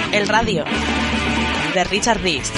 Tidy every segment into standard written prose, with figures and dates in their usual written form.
El radio de Richard Dees.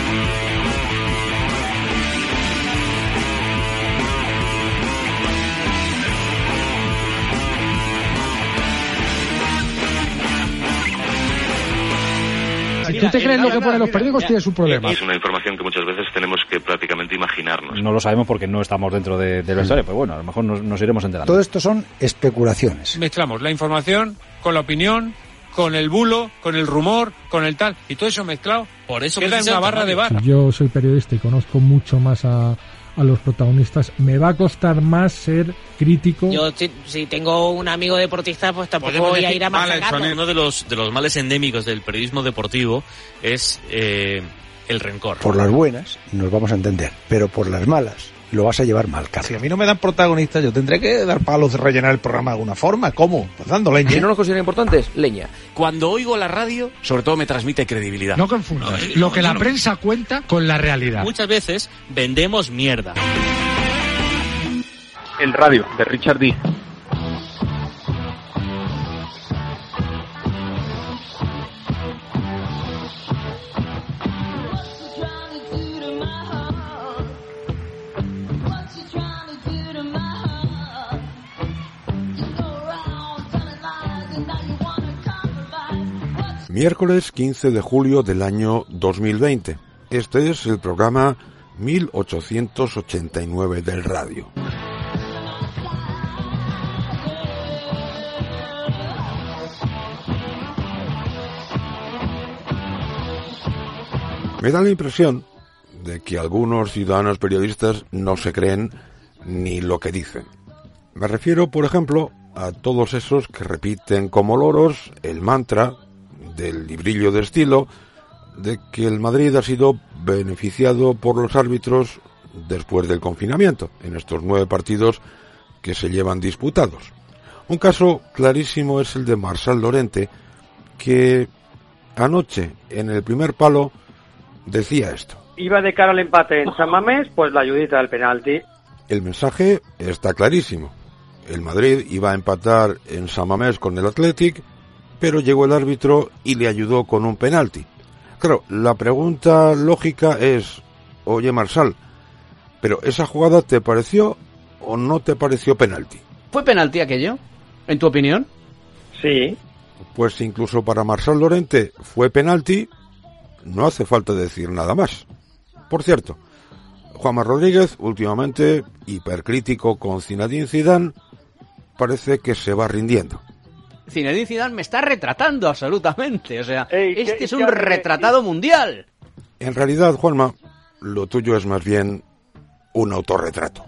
Si tú te crees lo que ponen los periódicos, tienes un problema. Es una información que muchas veces tenemos que prácticamente imaginarnos. No lo sabemos porque no estamos dentro de la historia, pero bueno, a lo mejor nos iremos enterando. Todo esto son especulaciones. Mezclamos la información con la opinión, con el bulo, con el rumor, con el tal, y todo eso mezclado, por eso queda en una barra de bar. Si yo soy periodista y conozco mucho más a los protagonistas, me va a costar más ser crítico. Yo si tengo un amigo deportista, pues tampoco voy a ir a machacarlo. Uno de los males endémicos del periodismo deportivo es el rencor. Por las buenas nos vamos a entender, pero por las malas lo vas a llevar mal, Carlos. Si a mí no me dan protagonistas, yo tendré que dar palos de rellenar el programa de alguna forma. ¿Cómo? Pues dando leña. Si no nos consideran importantes, leña. Cuando oigo la radio, sobre todo me transmite credibilidad. No confundas lo que la prensa cuenta con la realidad. Muchas veces vendemos mierda. El radio de Richard Dees. Miércoles 15 de julio del año 2020. Este es el programa 1889 del radio. Me da la impresión de que algunos ciudadanos periodistas no se creen ni lo que dicen. Me refiero, por ejemplo, a todos esos que repiten como loros el mantra del librillo de estilo de que el Madrid ha sido beneficiado por los árbitros después del confinamiento, en estos 9 partidos que se llevan disputados. Un caso clarísimo es el de Marçal Llorente, que anoche, en el primer palo, decía esto. Iba de cara al empate en San Mamés, pues la ayudita del penalti. El mensaje está clarísimo. El Madrid iba a empatar en San Mamés con el Athletic, pero llegó el árbitro y le ayudó con un penalti. Claro, la pregunta lógica es, oye Marçal, ¿pero esa jugada te pareció o no te pareció penalti? ¿Fue penalti aquello, en tu opinión? Sí. Pues incluso para Marçal Llorente fue penalti, no hace falta decir nada más. Por cierto, Juanma Rodríguez, últimamente hipercrítico con Zinedine Zidane, parece que se va rindiendo. Zinedine Zidane me está retratando absolutamente, o sea, este es un retratado mundial. En realidad, Juanma, lo tuyo es más bien un autorretrato.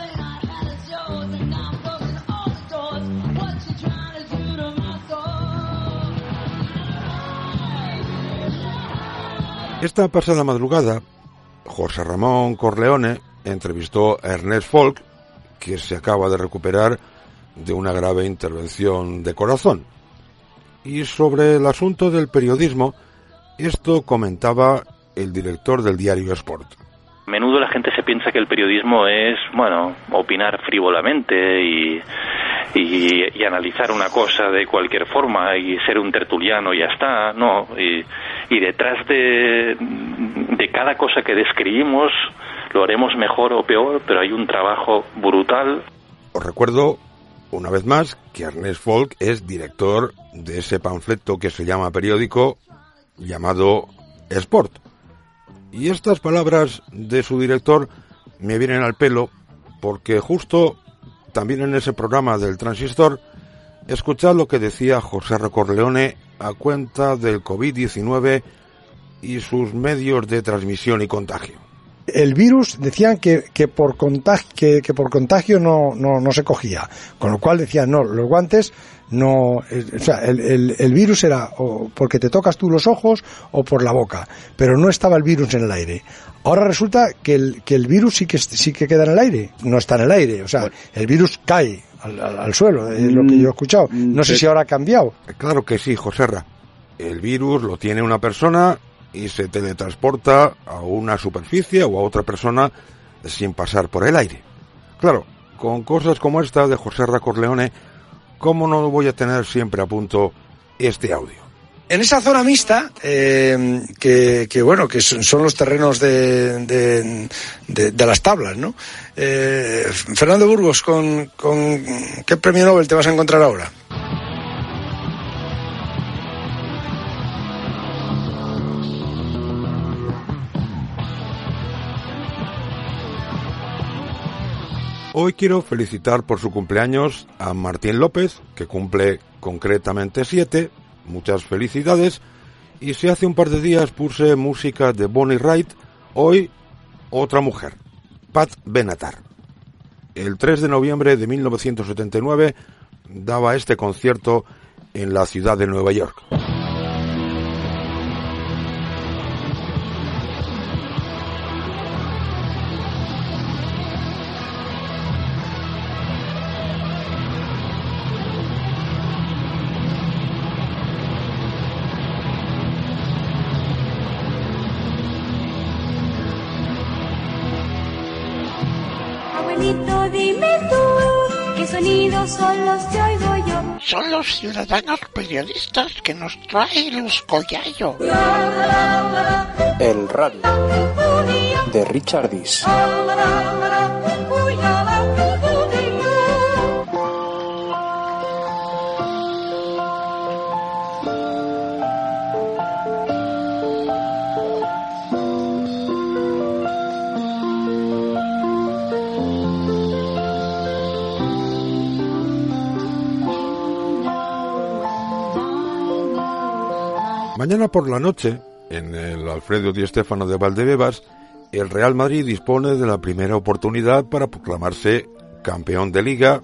Esta pasada madrugada, José Ramón Corleone entrevistó a Ernest Folk, que se acaba de recuperar de una grave intervención de corazón. Y sobre el asunto del periodismo, esto comentaba el director del diario Sport. A menudo la gente se piensa que el periodismo es, opinar frívolamente y analizar una cosa de cualquier forma y ser un tertuliano y ya está, ¿no? Y detrás de cada cosa que describimos lo haremos mejor o peor, pero hay un trabajo brutal. Os recuerdo una vez más que Ernest Folk es director de ese panfleto que se llama periódico llamado Sport. Y estas palabras de su director me vienen al pelo porque justo también en ese programa del Transistor escuchad lo que decía José Corleone a cuenta del COVID-19 y sus medios de transmisión y contagio. El virus decían que por contagio no se cogía, con lo cual decían no, los guantes no, o sea, el virus era o porque te tocas tú los ojos o por la boca, pero no estaba el virus en el aire. Ahora resulta que el virus sí que queda en el aire, no está en el aire, o sea, el virus cae al suelo, es lo que yo he escuchado. No sé si ahora ha cambiado. Claro que sí, Joserra. El virus lo tiene una persona y se teletransporta a una superficie o a otra persona sin pasar por el aire. Claro, con cosas como esta de José Corleone, ¿cómo no voy a tener siempre a punto este audio? En esa zona mixta, que son los terrenos de las tablas, ¿no? Fernando Burgos, ¿con qué premio Nobel te vas a encontrar ahora? Hoy quiero felicitar por su cumpleaños a Martín López, que cumple concretamente 7. Muchas felicidades. Y si hace un par de días puse música de Bonnie Raitt, hoy otra mujer, Pat Benatar. El 3 de noviembre de 1979 daba este concierto en la ciudad de Nueva York. Abuelito, dime tú, ¿qué sonidos son los que oigo yo? Son los ciudadanos periodistas que nos trae los Collayo. El radio de Richard Dees. Mañana por la noche, en el Alfredo Di Stéfano de Valdebebas, el Real Madrid dispone de la primera oportunidad para proclamarse campeón de Liga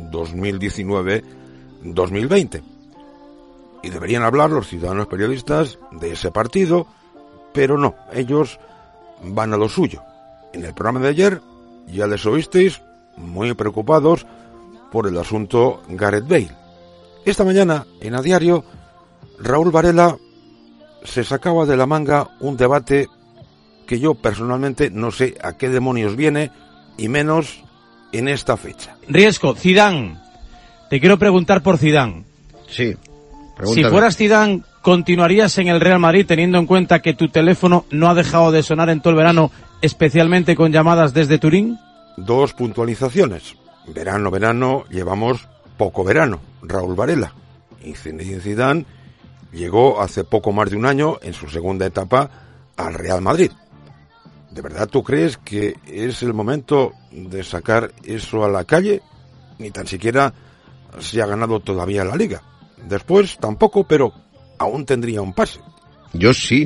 2019-2020. Y deberían hablar los ciudadanos periodistas de ese partido, pero no, ellos van a lo suyo. En el programa de ayer ya les oísteis muy preocupados por el asunto Gareth Bale. Esta mañana, en A Diario, Raúl Varela se sacaba de la manga un debate que yo personalmente no sé a qué demonios viene, y menos en esta fecha. Riesco, Zidane. Te quiero preguntar por Zidane. Sí, pregúntame. Si fueras Zidane, ¿continuarías en el Real Madrid teniendo en cuenta que tu teléfono no ha dejado de sonar en todo el verano, especialmente con llamadas desde Turín? 2 puntualizaciones. Verano, llevamos poco verano, Raúl Varela. Y Zinedine Zidane llegó hace poco más de un año, en su segunda etapa, al Real Madrid. ¿De verdad tú crees que es el momento de sacar eso a la calle? Ni tan siquiera se ha ganado todavía la Liga. Después tampoco, pero aún tendría un pase. Yo si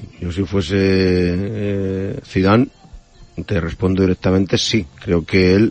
fuese Zidane, te respondo directamente sí. Creo que él,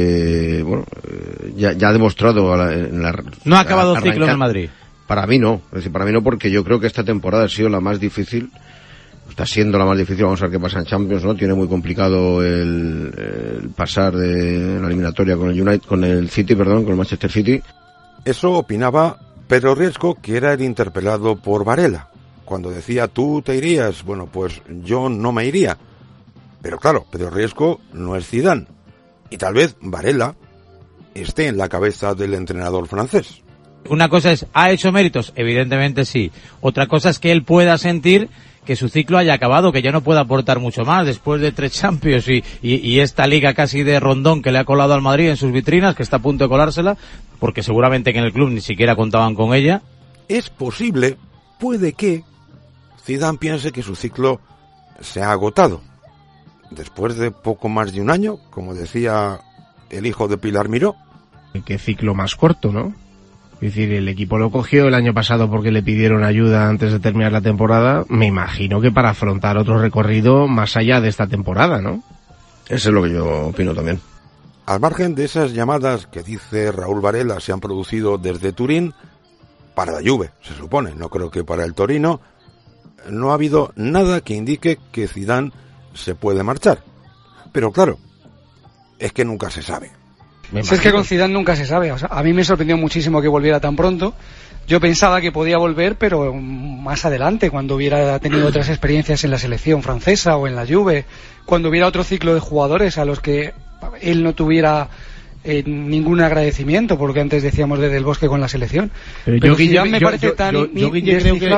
ya ha demostrado no ha acabado el ciclo en el Madrid. Para mí no, porque yo creo que esta temporada ha sido la más difícil, está siendo la más difícil. Vamos a ver qué pasa en Champions, ¿no? Tiene muy complicado el pasar de la eliminatoria con el con el Manchester City. Eso opinaba Pedro Riesco, que era el interpelado por Varela, cuando decía tú te irías. Bueno, pues yo no me iría. Pero claro, Pedro Riesco no es Zidane, y tal vez Varela esté en la cabeza del entrenador francés. Una cosa es, ¿ha hecho méritos? Evidentemente sí. Otra cosa es que él pueda sentir que su ciclo haya acabado, que ya no puede aportar mucho más después de 3 Champions y esta liga casi de rondón que le ha colado al Madrid en sus vitrinas, que está a punto de colársela, porque seguramente que en el club ni siquiera contaban con ella. Es posible, puede que Zidane piense que su ciclo se ha agotado. Después de poco más de un año, como decía el hijo de Pilar Miró. ¿Qué ciclo más corto, no? Es decir, el equipo lo cogió el año pasado porque le pidieron ayuda antes de terminar la temporada. Me imagino que para afrontar otro recorrido más allá de esta temporada, ¿no? Eso es lo que yo opino también. Al margen de esas llamadas que dice Raúl Varela se han producido desde Turín, para la Juve, se supone, no creo que para el Torino, no ha habido nada que indique que Zidane se puede marchar. Pero claro, es que nunca se sabe. Si es que con Zidane nunca se sabe. O sea, a mí me sorprendió muchísimo que volviera tan pronto. Yo pensaba que podía volver, pero más adelante, cuando hubiera tenido otras experiencias en la selección francesa o en la Juve, cuando hubiera otro ciclo de jugadores a los que él no tuviera ningún agradecimiento, porque antes decíamos de Del Bosque con la selección. Pero yo, Guille, me parece tan indescifrable.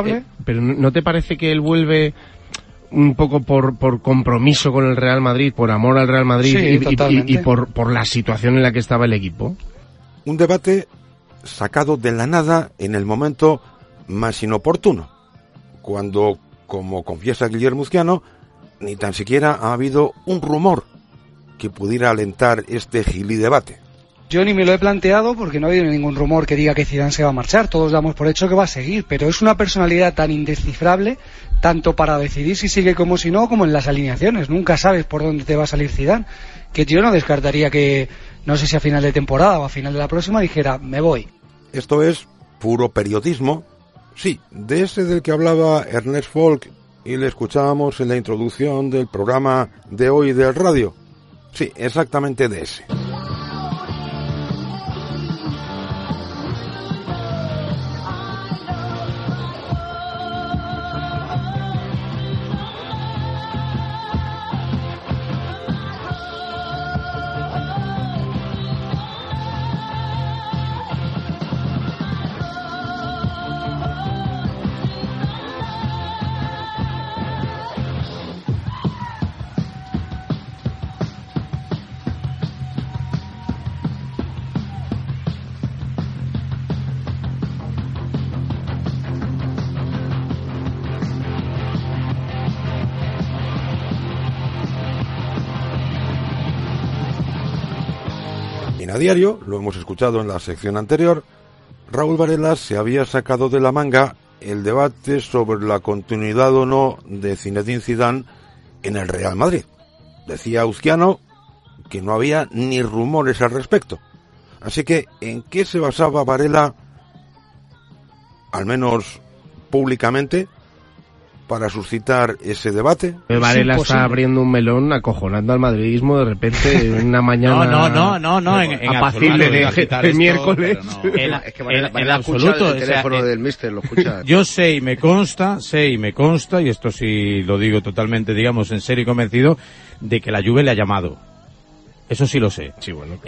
Pero ¿no te parece que él vuelve un poco por compromiso con el Real Madrid, por amor al Real Madrid y por la situación en la que estaba el equipo? Un debate sacado de la nada en el momento más inoportuno, cuando, como confiesa Guillermo Uzquiano, ni tan siquiera ha habido un rumor que pudiera alentar este gilidebate. Yo ni me lo he planteado porque no ha habido ningún rumor que diga que Zidane se va a marchar. Todos damos por hecho que va a seguir, pero es una personalidad tan indescifrable, tanto para decidir si sigue como si no, como en las alineaciones. Nunca sabes por dónde te va a salir Zidane, que yo no descartaría que, no sé si a final de temporada o a final de la próxima, dijera, me voy. Esto es puro periodismo, sí, de ese del que hablaba Ernest Folk y le escuchábamos en la introducción del programa de hoy del radio. Sí, exactamente de ese. A diario, lo hemos escuchado en la sección anterior, Raúl Varela se había sacado de la manga el debate sobre la continuidad o no de Zinedine Zidane en el Real Madrid. Decía Uzquiano que no había ni rumores al respecto. Así que, ¿en qué se basaba Varela, al menos públicamente, para suscitar ese debate? Varela está abriendo un melón acojonando al madridismo de repente en una mañana no, en apacible de miércoles. No. Es que Varela absoluto, el teléfono del míster lo escucha. Yo sé y me consta, y esto sí lo digo totalmente, digamos, en serio y convencido, de que la Juve le ha llamado. Eso sí lo sé. Sí, bueno.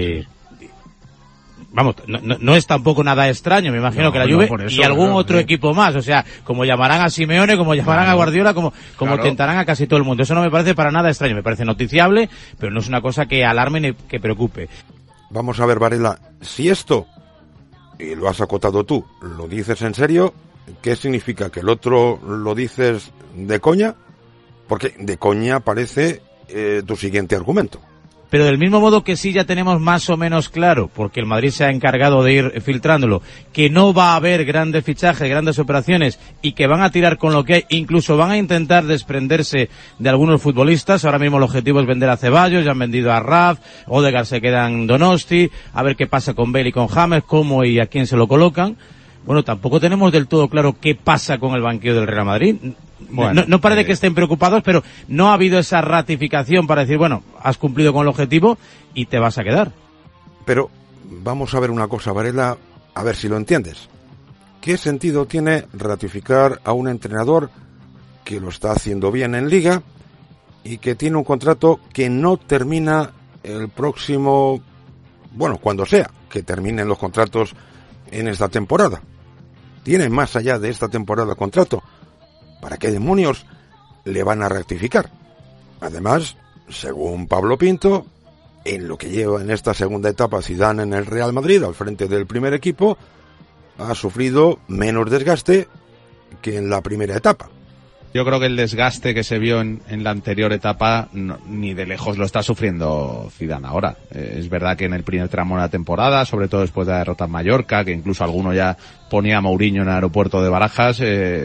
Vamos, no es tampoco nada extraño, me imagino que la Juve y algún otro equipo más, o sea, como llamarán a Simeone, como llamarán a Guardiola, como tentarán a casi todo el mundo. Eso no me parece para nada extraño, me parece noticiable, pero no es una cosa que alarme ni que preocupe. Vamos a ver, Varela, si esto, y lo has acotado tú, lo dices en serio, ¿qué significa? ¿Que el otro lo dices de coña? Porque de coña parece tu siguiente argumento. Pero del mismo modo que sí ya tenemos más o menos claro, porque el Madrid se ha encargado de ir filtrándolo, que no va a haber grandes fichajes, grandes operaciones, y que van a tirar con lo que hay, incluso van a intentar desprenderse de algunos futbolistas. Ahora mismo el objetivo es vender a Ceballos, ya han vendido a Raf, Odegaard se queda en Donosti, a ver qué pasa con Bale y con James, cómo y a quién se lo colocan. Bueno, tampoco tenemos del todo claro qué pasa con el banquillo del Real Madrid. Bueno, no parece que estén preocupados, pero no ha habido esa ratificación para decir, bueno, has cumplido con el objetivo y te vas a quedar. Pero vamos a ver una cosa, Varela, a ver si lo entiendes. ¿Qué sentido tiene ratificar a un entrenador que lo está haciendo bien en Liga y que tiene un contrato que no termina el próximo, bueno, cuando sea que terminen los contratos en esta temporada? Tiene más allá de esta temporada contrato. ¿Para qué demonios le van a rectificar? Además, según Pablo Pinto, en lo que lleva en esta segunda etapa Zidane en el Real Madrid, al frente del primer equipo, ha sufrido menos desgaste que en la primera etapa. Yo creo que el desgaste que se vio en la anterior etapa ni de lejos lo está sufriendo Zidane ahora. Es verdad que en el primer tramo de la temporada, sobre todo después de la derrota en Mallorca, que incluso alguno ya ponía a Mourinho en el aeropuerto de Barajas,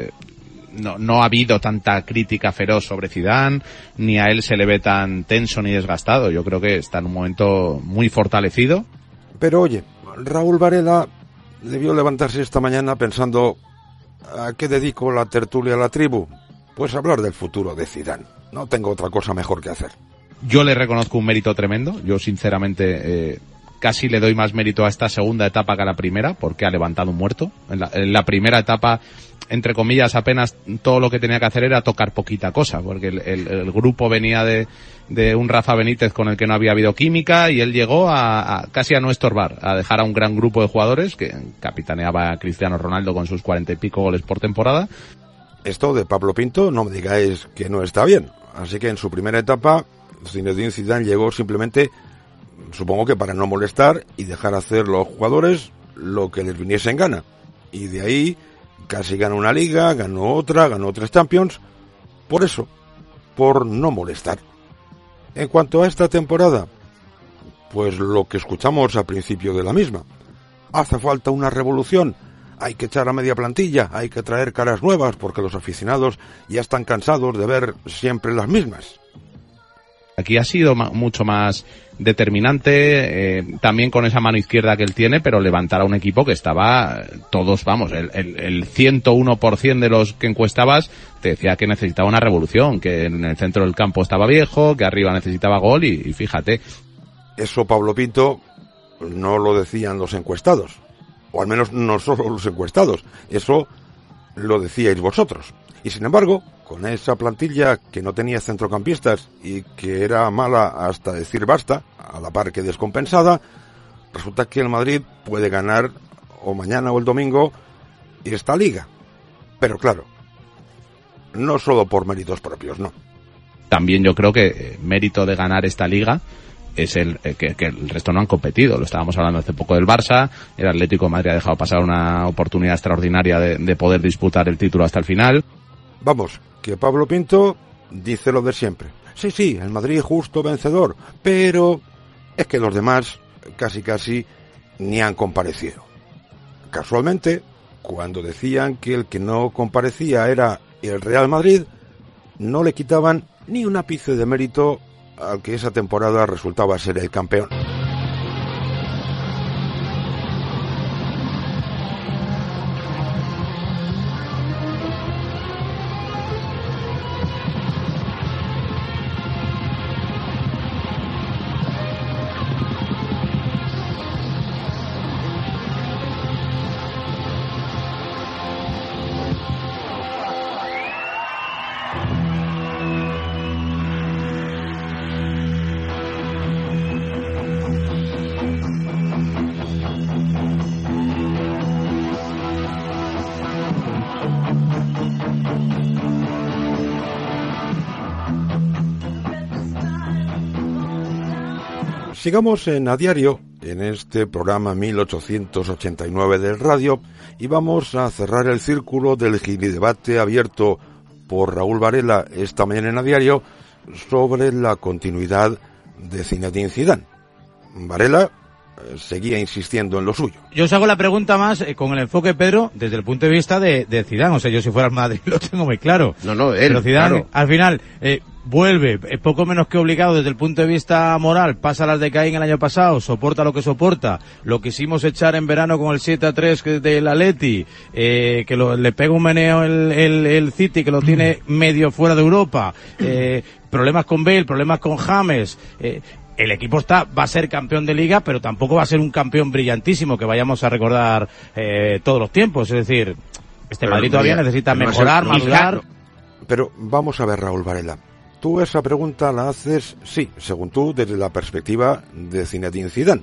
no ha habido tanta crítica feroz sobre Zidane, ni a él se le ve tan tenso ni desgastado. Yo creo que está en un momento muy fortalecido. Pero oye, Raúl Varela debió levantarse esta mañana pensando, ¿a qué dedico la tertulia a la tribu? Pues hablar del futuro de Zidane. No tengo otra cosa mejor que hacer. Yo le reconozco un mérito tremendo. Yo sinceramente casi le doy más mérito a esta segunda etapa que a la primera, porque ha levantado un muerto. En la primera etapa, entre comillas, apenas todo lo que tenía que hacer era tocar poquita cosa, porque el grupo venía de un Rafa Benítez con el que no había habido química, y él llegó casi a no estorbar, a dejar a un gran grupo de jugadores que capitaneaba a Cristiano Ronaldo con sus 40 y pico goles por temporada. Esto de Pablo Pinto no me digáis que no está bien. Así que en su primera etapa, Zinedine Zidane llegó simplemente, supongo que para no molestar y dejar hacer los jugadores lo que les viniese en gana. Y de ahí casi ganó una liga, ganó 3 Champions. Por eso, por no molestar. En cuanto a esta temporada, pues lo que escuchamos al principio de la misma. Hace falta una revolución. Hay que echar a media plantilla, hay que traer caras nuevas porque los aficionados ya están cansados de ver siempre las mismas. Aquí ha sido mucho más determinante, también con esa mano izquierda que él tiene, pero levantar a un equipo que estaba, todos, vamos, el 101% de los que encuestabas te decía que necesitaba una revolución, que en el centro del campo estaba viejo, que arriba necesitaba gol y fíjate. Eso Pablo Pinto no lo decían los encuestados. O al menos no solo los encuestados, eso lo decíais vosotros. Y sin embargo, con esa plantilla que no tenía centrocampistas y que era mala hasta decir basta, a la par que descompensada, resulta que el Madrid puede ganar o mañana o el domingo esta liga. Pero claro, no solo por méritos propios, no. También yo creo que mérito de ganar esta liga es que el resto no han competido. Lo estábamos hablando hace poco del Barça. El Atlético de Madrid ha dejado pasar una oportunidad extraordinaria de poder disputar el título hasta el final. Vamos, que Pablo Pinto dice lo de siempre. Sí, el Madrid justo vencedor, pero es que los demás casi ni han comparecido. Casualmente, cuando decían que el que no comparecía era el Real Madrid, no le quitaban ni un ápice de mérito al que esa temporada resultaba ser el campeón. Sigamos en A Diario, en este programa 1889 del radio, y vamos a cerrar el círculo del gilidebate abierto por Raúl Varela esta mañana en A Diario sobre la continuidad de Zinedine Zidane. Varela seguía insistiendo en lo suyo. Yo os hago la pregunta más con el enfoque, Pedro, desde el punto de vista de Zidane. O sea, yo si fuera al Madrid lo tengo muy claro. No, él, pero Zidane, claro. Al final, vuelve, poco menos que obligado desde el punto de vista moral, pasa las de Caín el año pasado, soporta lo que soporta, lo quisimos echar en verano con el 7-3 del Atleti, que le pega un meneo el City, que lo tiene medio fuera de Europa, problemas con Bale, problemas con James, el equipo va a ser campeón de liga, pero tampoco va a ser un campeón brillantísimo que vayamos a recordar todos los tiempos. Es decir, Madrid todavía necesita mejorar, madurar. Pero vamos a ver, Raúl Varela. Tú esa pregunta la haces, sí, según tú, desde la perspectiva de Zinedine Zidane.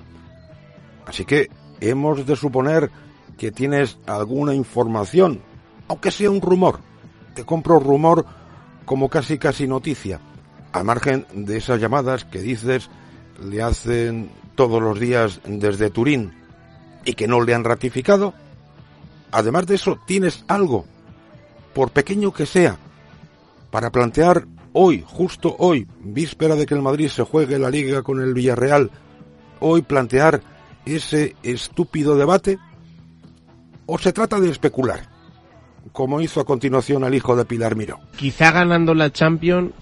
Así que hemos de suponer que tienes alguna información, aunque sea un rumor. Te compro rumor como casi noticia. Al margen de esas llamadas que dices le hacen todos los días desde Turín y que no le han ratificado. Además de eso, tienes algo, por pequeño que sea, para plantear hoy, justo hoy, víspera de que el Madrid se juegue la Liga con el Villarreal, hoy plantear ese estúpido debate. ¿O se trata de especular, como hizo a continuación el hijo de Pilar Miró? Quizá ganando la Champions,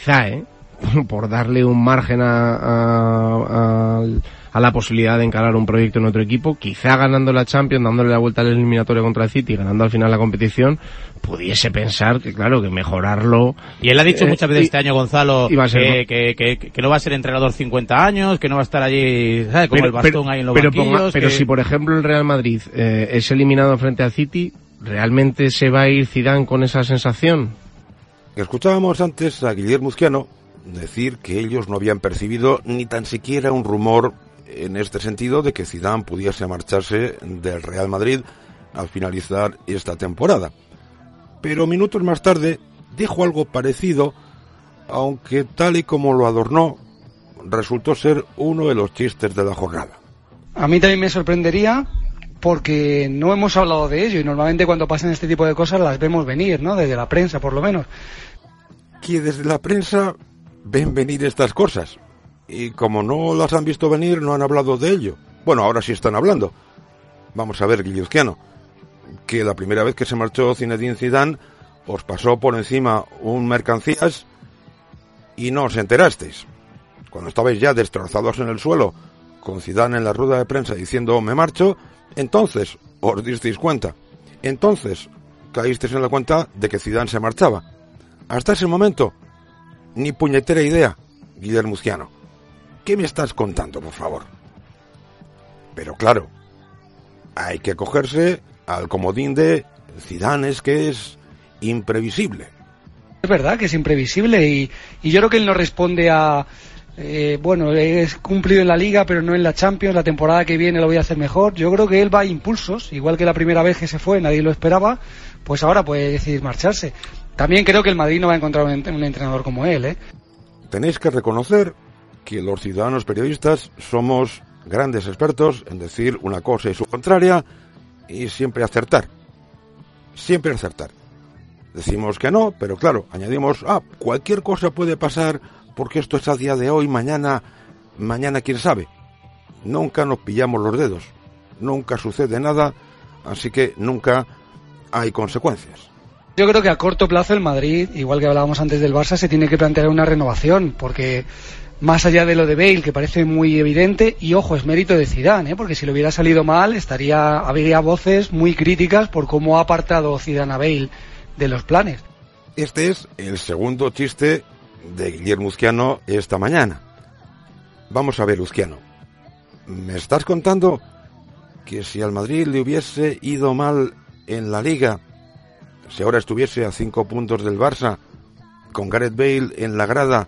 por darle un margen a la posibilidad de encarar un proyecto en otro equipo, quizá ganando la Champions, dándole la vuelta al eliminatorio contra el City, ganando al final la competición, pudiese pensar que claro, que mejorarlo. Y él ha dicho muchas veces este año, Gonzalo, que no va a ser entrenador 50 años, que no va a estar allí, ¿sabes? Como el bastón ahí en los banquillos. Pero si por ejemplo el Real Madrid es eliminado frente al City, ¿realmente se va a ir Zidane con esa sensación? Escuchábamos antes a Guillermo Uzquiano decir que ellos no habían percibido ni tan siquiera un rumor en este sentido de que Zidane pudiese marcharse del Real Madrid al finalizar esta temporada. pero minutos más tarde dijo algo parecido, aunque tal y como lo adornó, resultó ser uno de los chistes de la jornada. A mí también me sorprendería, porque no hemos hablado de ello, y normalmente cuando pasan este tipo de cosas las vemos venir, ¿no? Desde la prensa, por lo menos. Que desde la prensa ven venir estas cosas, y como no las han visto venir, no han hablado de ello. Bueno, ahora sí están hablando. Vamos a ver, Guilluzquiano, que la primera vez que se marchó Zinedine Zidane os pasó por encima un mercancías y no os enterasteis. Cuando estabais ya destrozados en el suelo, con Zidane en la rueda de prensa diciendo me marcho, entonces os disteis cuenta. Entonces caísteis en la cuenta de que Zidane se marchaba. Hasta ese momento, ni puñetera idea, Guillermo Uzquiano. ¿Qué me estás contando, por favor? Pero claro, hay que acogerse al comodín de Zidane, es que es imprevisible. Es verdad que es imprevisible y yo creo que él no responde a... bueno, he cumplido en la Liga, pero no en la Champions, la temporada que viene lo voy a hacer mejor. Yo creo que él va a impulsos, igual que la primera vez que se fue, nadie lo esperaba, pues ahora puede decidir marcharse. También creo que el Madrid no va a encontrar un entrenador como él, ¿eh? Tenéis que reconocer que los ciudadanos periodistas somos grandes expertos en decir una cosa y su contraria y siempre acertar. Siempre acertar. Decimos que no, pero claro, añadimos, cualquier cosa puede pasar porque esto es a día de hoy, mañana quién sabe. Nunca nos pillamos los dedos, nunca sucede nada, así que nunca hay consecuencias. Yo creo que a corto plazo el Madrid, igual que hablábamos antes del Barça, se tiene que plantear una renovación, porque más allá de lo de Bale, que parece muy evidente, y ojo, es mérito de Zidane, porque si le hubiera salido mal, habría voces muy críticas por cómo ha apartado Zidane a Bale de los planes. Este es el segundo chiste de Guillermo Uzquiano esta mañana. Vamos a ver, Uzquiano, ¿me estás contando que si al Madrid le hubiese ido mal en la Liga, si ahora estuviese a 5 puntos del Barça, con Gareth Bale en la grada,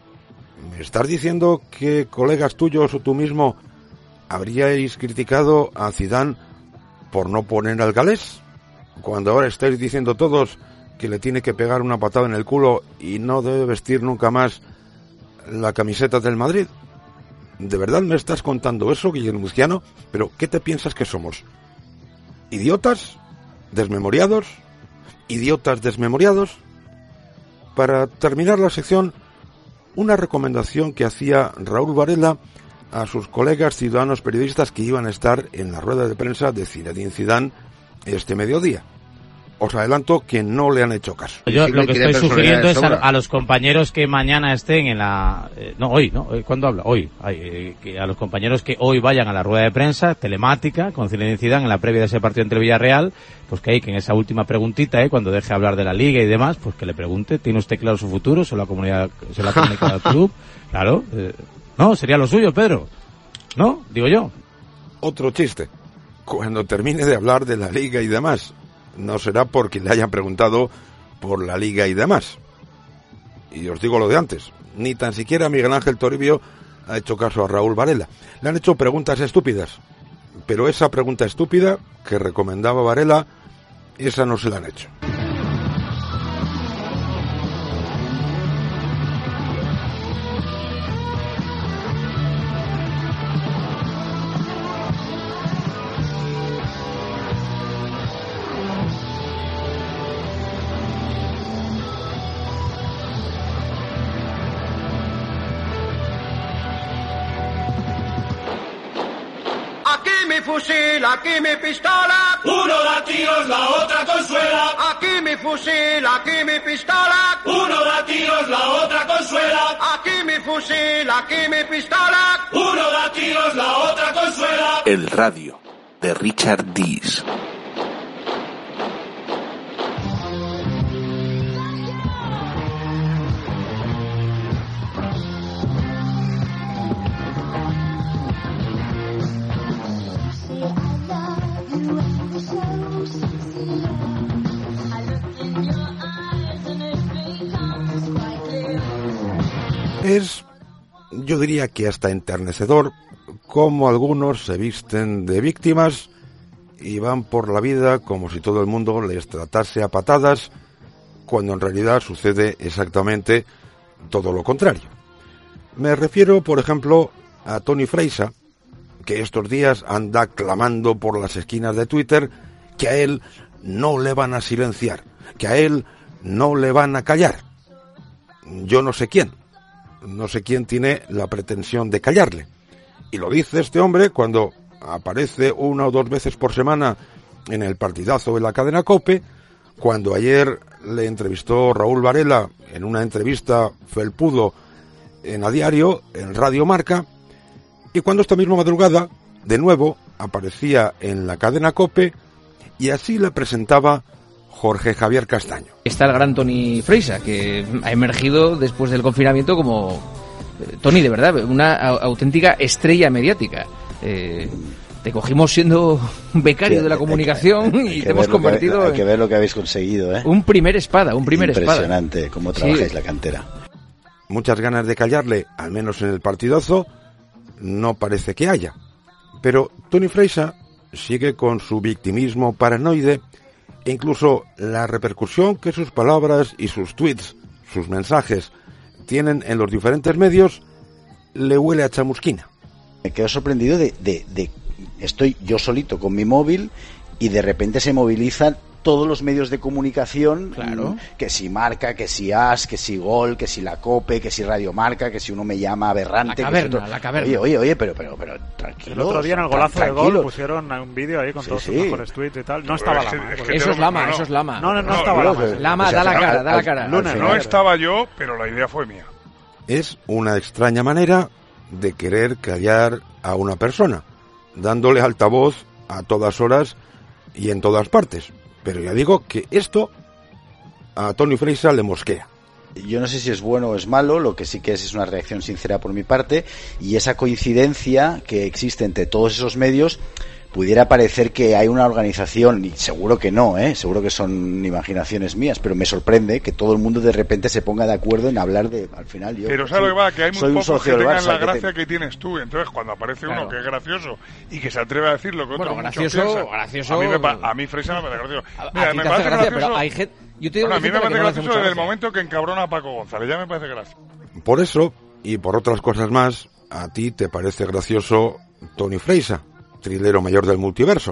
me estás diciendo que colegas tuyos o tú mismo habríais criticado a Zidane por no poner al galés? Cuando ahora estáis diciendo todos que le tiene que pegar una patada en el culo y no debe vestir nunca más la camiseta del Madrid. ¿De verdad me estás contando eso, Guillermo Uzquiano? ¿Pero qué te piensas que somos? ¿Idiotas? ¿Desmemoriados? ¿Idiotas desmemoriados? Para terminar la sección, una recomendación que hacía Raúl Varela a sus colegas ciudadanos periodistas que iban a estar en la rueda de prensa de Zinedine Zidane este mediodía. Os adelanto que no le han hecho caso. Yo lo que estoy sugiriendo es a los compañeros que mañana estén en la... ¿cuándo habla? Hoy. Que a los compañeros que hoy vayan a la rueda de prensa telemática con Zinedine Zidane en la previa de ese partido entre Villarreal, pues que en esa última preguntita, cuando deje hablar de la Liga y demás, pues que le pregunte, ¿tiene usted claro su futuro? ¿Se lo ha comunicado al club? Claro. No, sería lo suyo, Pedro. ¿No? Digo yo. Otro chiste. Cuando termine de hablar de la Liga y demás, no será porque le hayan preguntado por la Liga y demás. Y os digo lo de antes, ni tan siquiera Miguel Ángel Toribio ha hecho caso a Raúl Varela. Le han hecho preguntas estúpidas, pero esa pregunta estúpida que recomendaba Varela, esa no se la han hecho. Fusil, aquí mi pistola. Uno da tiros, la otra consuela. Aquí mi fusil, aquí mi pistola. Uno da tiros, la otra consuela. Aquí mi fusil, aquí mi pistola. Uno da tiros, la otra consuela. El radio de Richard Dees. Es, yo diría que hasta enternecedor, cómo algunos se visten de víctimas y van por la vida como si todo el mundo les tratase a patadas, cuando en realidad sucede exactamente todo lo contrario. Me refiero, por ejemplo, a Toni Freixa, que estos días anda clamando por las esquinas de Twitter que a él no le van a silenciar, que a él no le van a callar. Yo no sé quién tiene la pretensión de callarle. Y lo dice este hombre cuando aparece 1 o 2 veces por semana en el partidazo de la cadena COPE, cuando ayer le entrevistó Raúl Varela en una entrevista felpudo en A Diario, en Radio Marca, y cuando esta misma madrugada, de nuevo, aparecía en la cadena COPE, y así la presentaba Jorge Javier Castaño. Está el gran Toni Freixa, que ha emergido después del confinamiento como Toni, de verdad, una auténtica estrella mediática. Te cogimos siendo un becario de la comunicación y te hemos convertido hay que ver lo que habéis conseguido, ¿eh? Un primer espada. Impresionante cómo trabajáis la cantera. Muchas ganas de callarle, al menos en el partidazo, no parece que haya. Pero Toni Freixa sigue con su victimismo paranoide e incluso la repercusión que sus palabras y sus tweets, sus mensajes, tienen en los diferentes medios, le huele a chamusquina. Me quedo sorprendido de estoy yo solito con mi móvil y de repente se movilizan todos los medios de comunicación, claro, que si Marca, que si AS, que si Gol, que si la COPE, que si Radio Marca, que si uno me llama aberrante, la caverna. Oye, pero tranquilo. El otro día en el golazo de Gol pusieron un vídeo ahí con todos sus mejores tweets y tal. No estaba Lama. Eso es Lama. No estaba Lama. Lama, da la cara. No estaba yo, pero la idea fue mía. Es una extraña manera de querer callar a una persona, dándole altavoz a todas horas y en todas partes. Pero ya digo que esto a Toni Freixa le mosquea. Yo no sé si es bueno o es malo, lo que sí que es una reacción sincera por mi parte, y esa coincidencia que existe entre todos esos medios pudiera parecer que hay una organización, y seguro que no, seguro que son imaginaciones mías, pero me sorprende que todo el mundo de repente se ponga de acuerdo en hablar de, al final yo... Pero ¿sabes lo que va? Que hay muy pocos que tengan la gracia que tienes tú, entonces cuando aparece uno que es gracioso y que se atreve a decir lo que otros muchos piensan... A mí Freixa no me parece gracioso. Mira, me parece gracioso... Pero hay gente... a mí me parece gracioso desde el momento que encabrona a Paco González, ya me parece gracioso. Por eso, y por otras cosas más, a ti te parece gracioso Toni Freixa, trilero mayor del multiverso.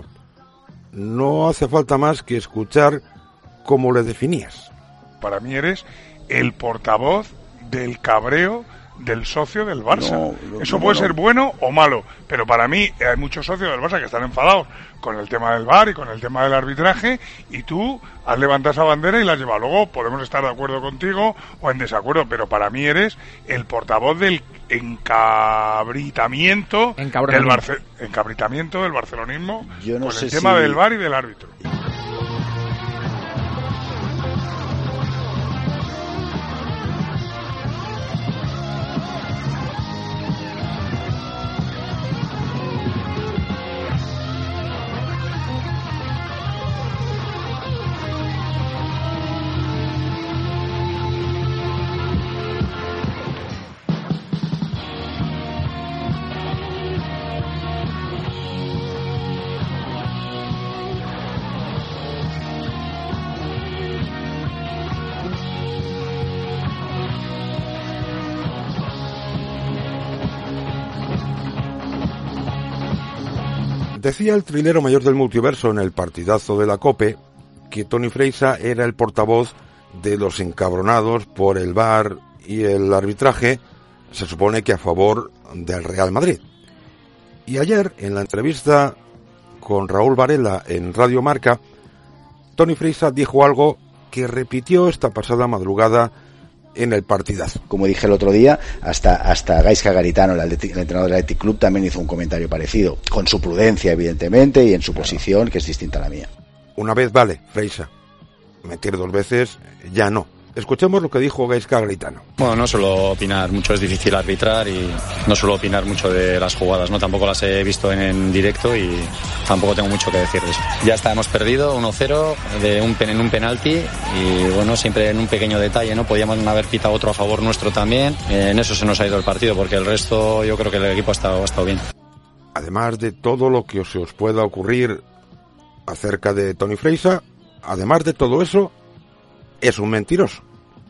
No hace falta más que escuchar cómo le definías. Para mí eres el portavoz del cabreo del socio del Barça. Eso puede ser bueno o malo, pero para mí hay muchos socios del Barça que están enfadados con el tema del VAR y con el tema del arbitraje, y tú has levantado esa bandera y la has llevado. Luego podemos estar de acuerdo contigo o en desacuerdo, pero para mí eres el portavoz del encabritamiento del barcelonismo con el tema del VAR y del árbitro. Decía el trilero mayor del multiverso en el partidazo de la COPE que Toni Freixa era el portavoz de los encabronados por el VAR y el arbitraje, se supone que a favor del Real Madrid. Y ayer, en la entrevista con Raúl Varela en Radio Marca, Toni Freixa dijo algo que repitió esta pasada madrugada en el partidazo. Como dije el otro día, hasta Gaizka Garitano, el entrenador del Athletic Club, también hizo un comentario parecido, con su prudencia evidentemente y en su posición, que es distinta a la mía. Una vez vale, Freixa. Meter 2 veces ya no. Escuchemos lo que dijo Gaizka Garitano. Bueno, no suelo opinar mucho, es difícil arbitrar y no suelo opinar mucho de las jugadas, ¿no? Tampoco las he visto en directo y tampoco tengo mucho que decir de eso. Ya está, hemos perdido 1-0 en un penalti y bueno, siempre en un pequeño detalle, ¿no? Podíamos haber pitado otro a favor nuestro también. En eso se nos ha ido el partido porque el resto yo creo que el equipo ha estado bien. Además de todo lo que se os pueda ocurrir acerca de Toni Freixa, además de todo eso, es un mentiroso.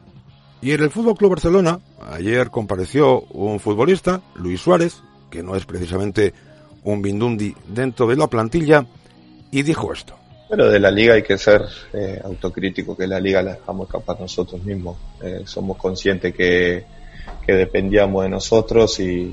Y en el FC Barcelona, ayer compareció un futbolista, Luis Suárez, que no es precisamente un Bindundi dentro de la plantilla, y dijo esto. Bueno, de la Liga hay que ser autocrítico, que la Liga la dejamos escapar nosotros mismos. Somos conscientes que dependíamos de nosotros y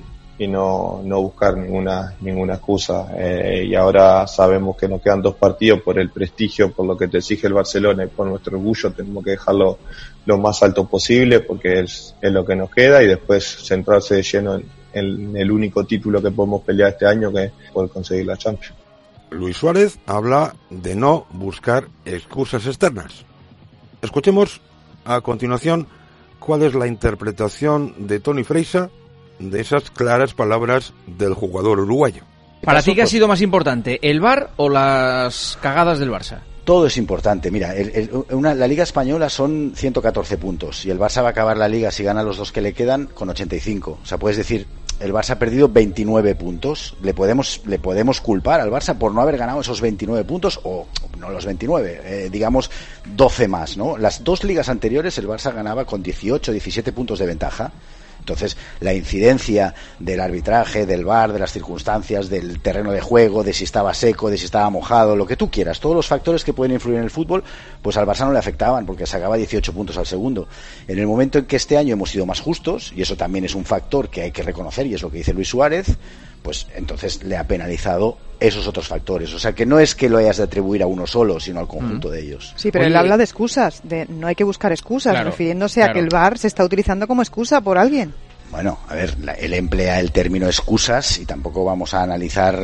no buscar ninguna excusa. Y ahora sabemos que nos quedan 2 partidos por el prestigio, por lo que te exige el Barcelona y por nuestro orgullo. Tenemos que dejarlo lo más alto posible porque es lo que nos queda, y después centrarse de lleno en el único título que podemos pelear este año, que es poder conseguir la Champions. Luis Suárez habla de no buscar excusas externas. Escuchemos a continuación cuál es la interpretación de Toni Freixa de esas claras palabras del jugador uruguayo. ¿Para ti qué ha sido más importante, el VAR o las cagadas del Barça? Todo es importante. Mira, la Liga Española son 114 puntos y el Barça va a acabar la Liga, si gana los 2 que le quedan, con 85. O sea, puedes decir, el Barça ha perdido 29 puntos. ¿Le podemos culpar al Barça por no haber ganado esos 29 puntos? O no los 29, digamos 12 más, ¿no? Las 2 ligas anteriores el Barça ganaba con 18, 17 puntos de ventaja. Entonces, la incidencia del arbitraje, del VAR, de las circunstancias, del terreno de juego, de si estaba seco, de si estaba mojado, lo que tú quieras, todos los factores que pueden influir en el fútbol, pues al Barça no le afectaban, porque sacaba 18 puntos al segundo. En el momento en que este año hemos sido más justos, y eso también es un factor que hay que reconocer, y es lo que dice Luis Suárez, pues entonces le ha penalizado esos otros factores. O sea, que no es que lo hayas de atribuir a uno solo, sino al conjunto de ellos. Sí, pero él habla de excusas, de no hay que buscar excusas, claro, refiriéndose a que el VAR se está utilizando como excusa por alguien. Bueno, a ver, él emplea el término excusas y tampoco vamos a analizar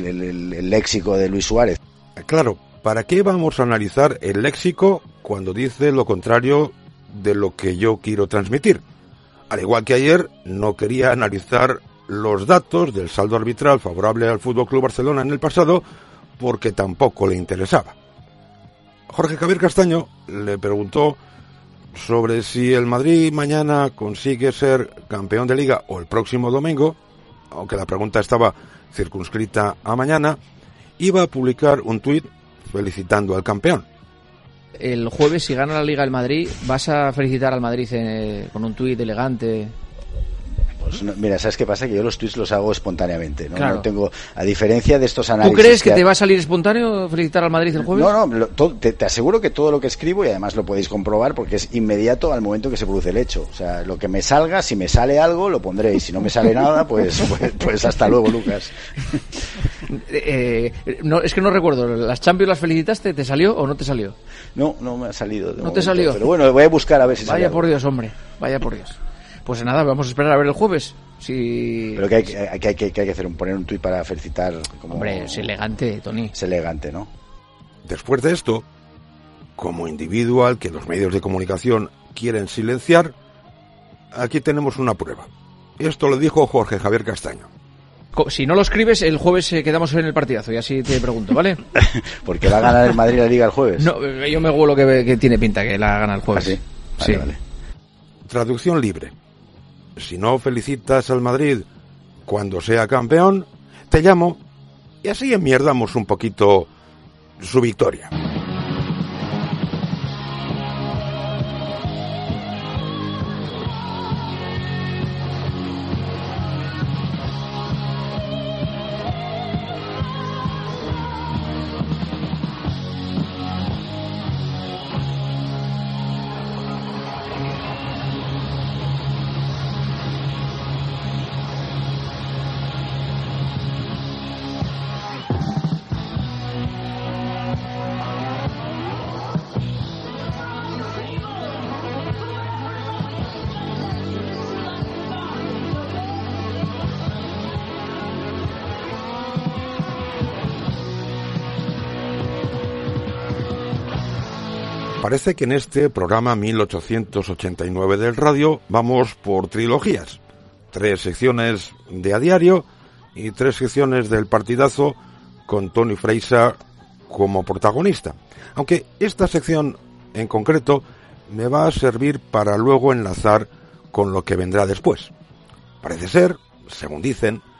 el léxico de Luis Suárez. Claro, ¿para qué vamos a analizar el léxico cuando dice lo contrario de lo que yo quiero transmitir? Al igual que ayer, no quería analizar los datos del saldo arbitral favorable al FC Barcelona en el pasado porque tampoco le interesaba. Jorge Javier Castaño le preguntó sobre si el Madrid mañana consigue ser campeón de Liga o el próximo domingo, aunque la pregunta estaba circunscrita a mañana, iba a publicar un tuit felicitando al campeón. El jueves, si gana la Liga el Madrid, ¿vas a felicitar al Madrid con un tuit elegante? Pues no, mira, ¿sabes qué pasa? Que yo los tweets los hago espontáneamente, ¿no? Claro. No tengo, a diferencia de estos análisis... ¿Tú crees que te va a salir espontáneo felicitar al Madrid el jueves? No, te aseguro que todo lo que escribo, y además lo podéis comprobar porque es inmediato al momento que se produce el hecho. O sea, lo que me salga, si me sale algo, lo pondré, y si no me sale nada, pues hasta luego, Lucas. No, es que no recuerdo, ¿las Champions las felicitaste? ¿Te salió o no te salió? No me ha salido. ¿No te salió? Pero bueno, voy a buscar a ver si sale. Vaya por Dios, hombre, vaya por Dios. Pues nada, vamos a esperar a ver el jueves. Si... Pero que hay que hacer poner un tuit para felicitar. Hombre, es elegante, Toni. Es elegante, ¿no? Después de esto, como individuo al que los medios de comunicación quieren silenciar, aquí tenemos una prueba. Esto lo dijo Jorge Javier Castaño. Si no lo escribes, el jueves quedamos en el partidazo, y así te pregunto, ¿vale? Porque va a ganar el Madrid la Liga el jueves. No, yo me huelo que tiene pinta que la gana el jueves. ¿Ah, sí? Vale. Traducción libre. Si no felicitas al Madrid cuando sea campeón, te llamo y así enmierdamos un poquito su victoria. Parece que en este programa 1889 del radio vamos por trilogías. 3 secciones de A Diario y 3 secciones del partidazo con Toni Freixa como protagonista. Aunque esta sección en concreto me va a servir para luego enlazar con lo que vendrá después. Parece ser, según dicen,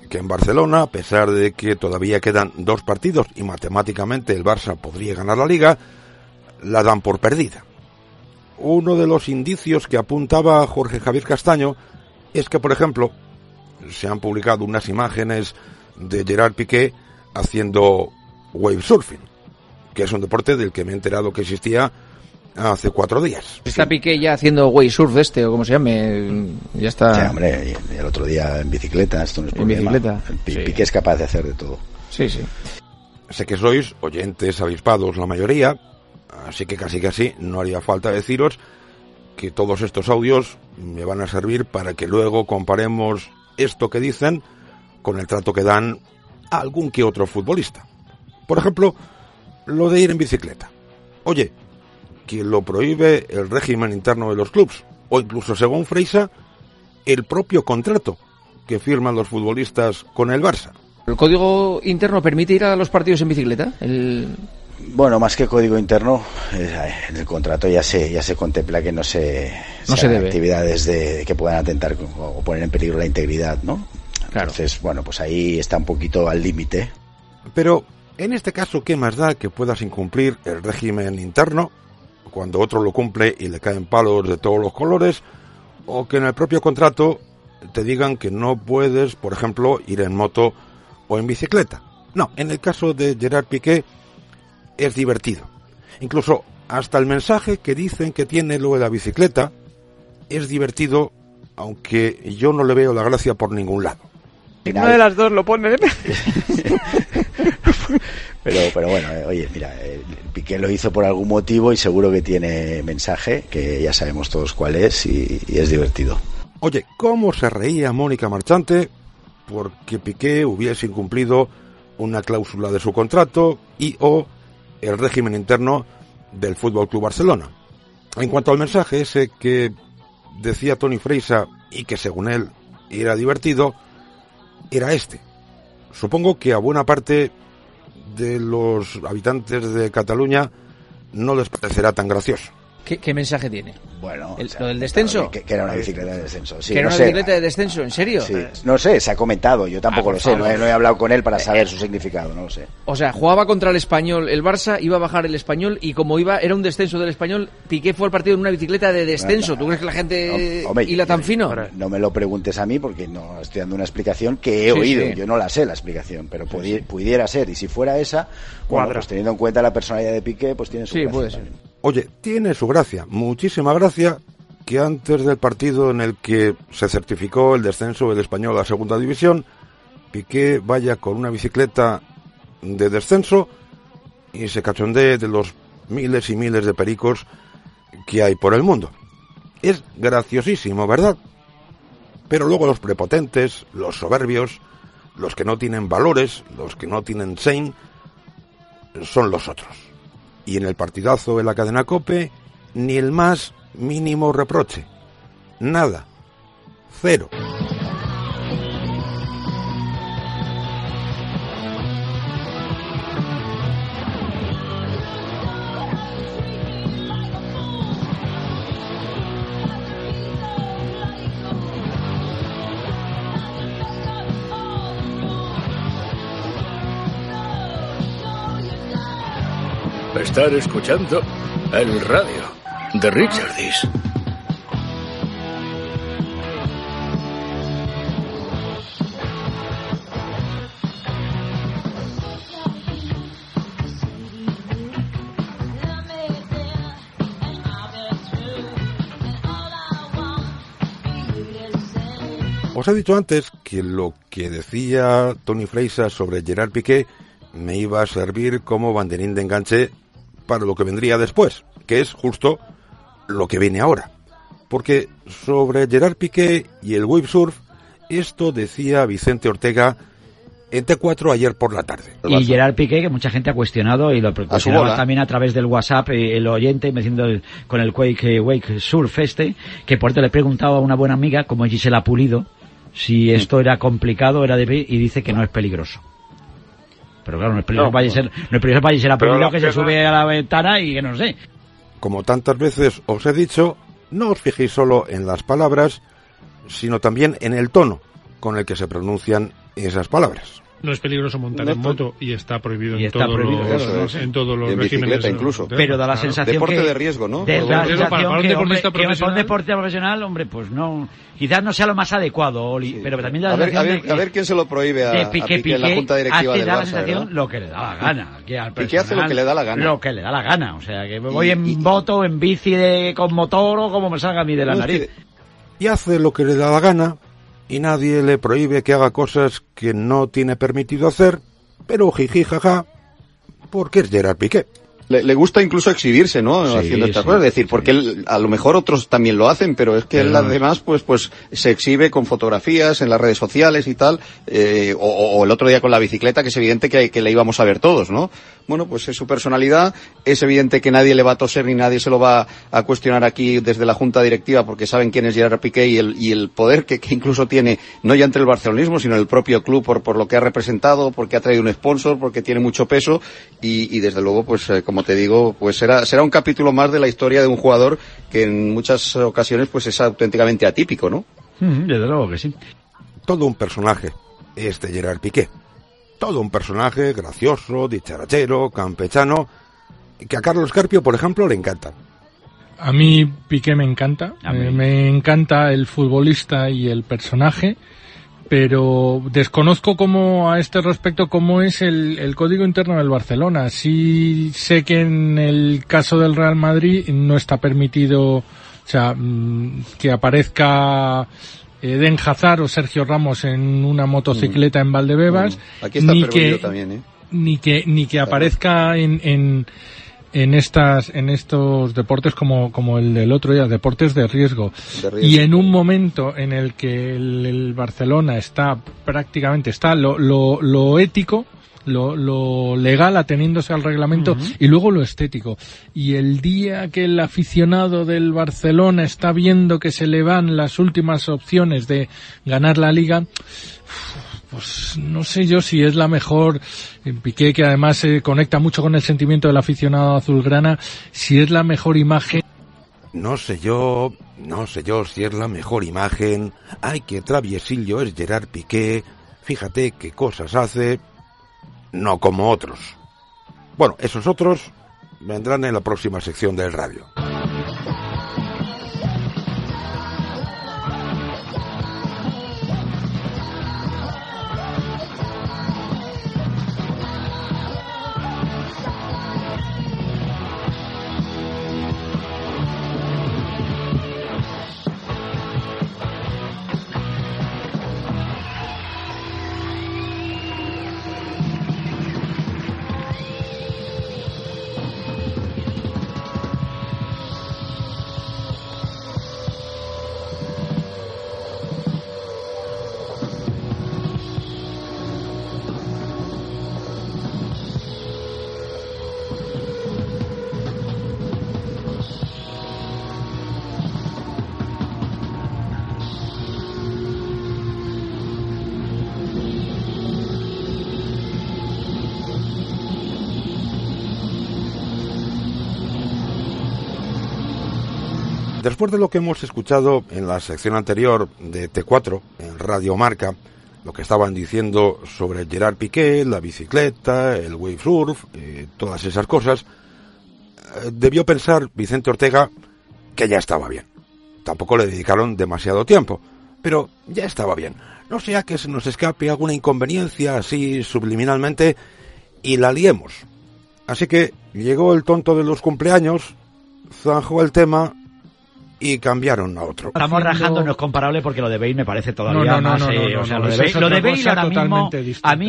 que en Barcelona, a pesar de que todavía quedan 2 partidos y matemáticamente el Barça podría ganar la Liga, la dan por perdida. Uno de los indicios que apuntaba Jorge Javier Castaño es que, por ejemplo, se han publicado unas imágenes de Gerard Piqué haciendo wave surfing, que es un deporte del que me he enterado que existía hace 4 días. Está Piqué ya haciendo wave surf o como se llame, ya está. Sí, hombre, y el otro día en bicicleta, esto no es problema. En bicicleta. Piqué es capaz de hacer de todo. Sí, sí. Sé que sois oyentes avispados la mayoría, así que casi no haría falta deciros que todos estos audios me van a servir para que luego comparemos esto que dicen con el trato que dan a algún que otro futbolista. Por ejemplo, lo de ir en bicicleta. Oye, que lo prohíbe el régimen interno de los clubes, o incluso, según Freisa, el propio contrato que firman los futbolistas con el Barça. ¿El código interno permite ir a los partidos en bicicleta? Bueno, más que código interno, en el contrato ya se contempla que no se debe actividades que puedan atentar o poner en peligro la integridad, ¿no? Claro. Entonces, bueno, pues ahí está un poquito al límite. Pero, en este caso, ¿qué más da que puedas incumplir el régimen interno cuando otro lo cumple y le caen palos de todos los colores, o que en el propio contrato te digan que no puedes, por ejemplo, ir en moto o en bicicleta? No, en el caso de Gerard Piqué es divertido. Incluso hasta el mensaje que dicen que tiene lo de la bicicleta es divertido, aunque yo no le veo la gracia por ningún lado. Una de las dos lo pone. Pero bueno, oye, mira, Piqué lo hizo por algún motivo y seguro que tiene mensaje, que ya sabemos todos cuál es, y es divertido. Oye, ¿cómo se reía Mónica Marchante porque Piqué hubiese incumplido una cláusula de su contrato o el régimen interno del Fútbol Club Barcelona? En cuanto al mensaje ese que decía Toni Freisa y que según él era divertido, era este. Supongo que a buena parte de los habitantes de Cataluña no les parecerá tan gracioso. ¿Qué mensaje tiene? Bueno, ¿lo del descenso? Que era una bicicleta de descenso. Sí, ¿Que era una bicicleta de descenso? ¿En serio? Sí. No sé, se ha comentado. Yo tampoco lo sé. No he hablado con él para saber su significado. No lo sé. O sea, jugaba contra el Español el Barça, iba a bajar el Español y como era un descenso del Español, Piqué fue al partido en una bicicleta de descenso. ¿Tú crees que la gente hila tan fino? No me lo preguntes a mí porque no estoy dando una explicación que he oído. Sí. Yo no la sé la explicación, pero pudiera ser. Y si fuera esa, bueno, pues teniendo en cuenta la personalidad de Piqué, pues tiene su gracia. Puede ser. Oye, tiene su gracia, muchísima gracia, que antes del partido en el que se certificó el descenso del Español a Segunda División, Piqué vaya con una bicicleta de descenso y se cachondee de los miles y miles de pericos que hay por el mundo. Es graciosísimo, ¿verdad? Pero luego los prepotentes, los soberbios, los que no tienen valores, los que no tienen sein, son los otros. Y en el partidazo de la cadena COPE, ni el más mínimo reproche. Nada. Cero. Estar escuchando el radio de Richard Dees. Os he dicho antes que lo que decía Toni Freisa sobre Gerard Piqué me iba a servir como banderín de enganche para lo que vendría después, que es justo lo que viene ahora. Porque sobre Gerard Piqué y el wave surf, esto decía Vicente Ortega en T4 ayer por la tarde. Y Gerard Piqué, que mucha gente ha cuestionado, y lo cuestionaba también a través del WhatsApp, el oyente, me diciendo con el wake surf que por eso le he preguntado a una buena amiga, como Gisela Pulido, si esto era complicado, y dice que no es peligroso. Pero claro, no es peligroso para Gisela Pulido que se sube a la ventana y que no sé. Como tantas veces os he dicho, no os fijéis solo en las palabras, sino también en el tono con el que se pronuncian esas palabras. No es peligroso montar en moto y está prohibido en todos los en regímenes incluso. Pero da la sensación deporte que de riesgo, ¿no? Da la sensación para un deportista profesional. Para un deporte profesional, hombre, pues no, quizás no sea lo más adecuado, Oli, pero también da la sensación a ver quién se lo prohíbe a Piqué en la junta directiva del Barça, da la sensación lo que le da la gana. Piqué hace lo que le da la gana. Lo que le da la gana, o sea, que me voy en moto, en bici con motor o como me salga a mí de la nariz. Y hace lo que le da la gana. Y nadie le prohíbe que haga cosas que no tiene permitido hacer, pero jiji jaja, porque es Gerard Piqué. Le gusta incluso exhibirse, ¿no? Sí, haciendo estas cosas, es decir, porque él, a lo mejor otros también lo hacen, pero es que él además pues se exhibe con fotografías en las redes sociales y tal, o el otro día con la bicicleta, que es evidente que le íbamos a ver todos, ¿no? Bueno, pues es su personalidad, es evidente que nadie le va a toser ni nadie se lo va a cuestionar aquí desde la junta directiva, porque saben quién es Gerard Piqué y el poder que incluso tiene, no ya entre el barcelonismo, sino el propio club por lo que ha representado, porque ha traído un sponsor, porque tiene mucho peso, y desde luego, pues como te digo, pues será un capítulo más de la historia de un jugador que en muchas ocasiones pues es auténticamente atípico, ¿no? Desde luego que sí. Todo un personaje, este Gerard Piqué. Todo un personaje gracioso, dicharachero, campechano, que a Carlos Carpio, por ejemplo, le encanta. A mí Piqué me encanta, me encanta el futbolista y el personaje, pero desconozco a este respecto cómo es el código interno del Barcelona. Sí sé que en el caso del Real Madrid no está permitido, o sea, que aparezca Eden Hazard o Sergio Ramos en una motocicleta en Valdebebas, aquí está permitido también, ni que aparezca en estos deportes como el del otro día, deportes de riesgo. Y en un momento en el que el Barcelona está lo ético, lo legal ateniéndose al reglamento, y luego lo estético. Y el día que el aficionado del Barcelona está viendo que se le van las últimas opciones de ganar la Liga, pues no sé yo si es la mejor. Piqué, que además se conecta mucho con el sentimiento del aficionado azulgrana, si es la mejor imagen. No sé yo si es la mejor imagen. Ay, qué traviesillo es Gerard Piqué. Fíjate qué cosas hace. No como otros. Bueno, esos otros vendrán en la próxima sección del radio. Después de lo que hemos escuchado en la sección anterior de T4, en Radio Marca, lo que estaban diciendo sobre Gerard Piqué, la bicicleta, el wave surf, todas esas cosas, debió pensar Vicente Ortega que ya estaba bien. Tampoco le dedicaron demasiado tiempo, pero ya estaba bien. No sea que se nos escape alguna inconveniencia así subliminalmente y la liemos. Así que llegó el tonto de los cumpleaños, zanjó el tema y cambiaron a otro. Estamos rajando, no es comparable porque lo de Bale me parece todavía más... O sea, lo de Bale ahora mismo a mí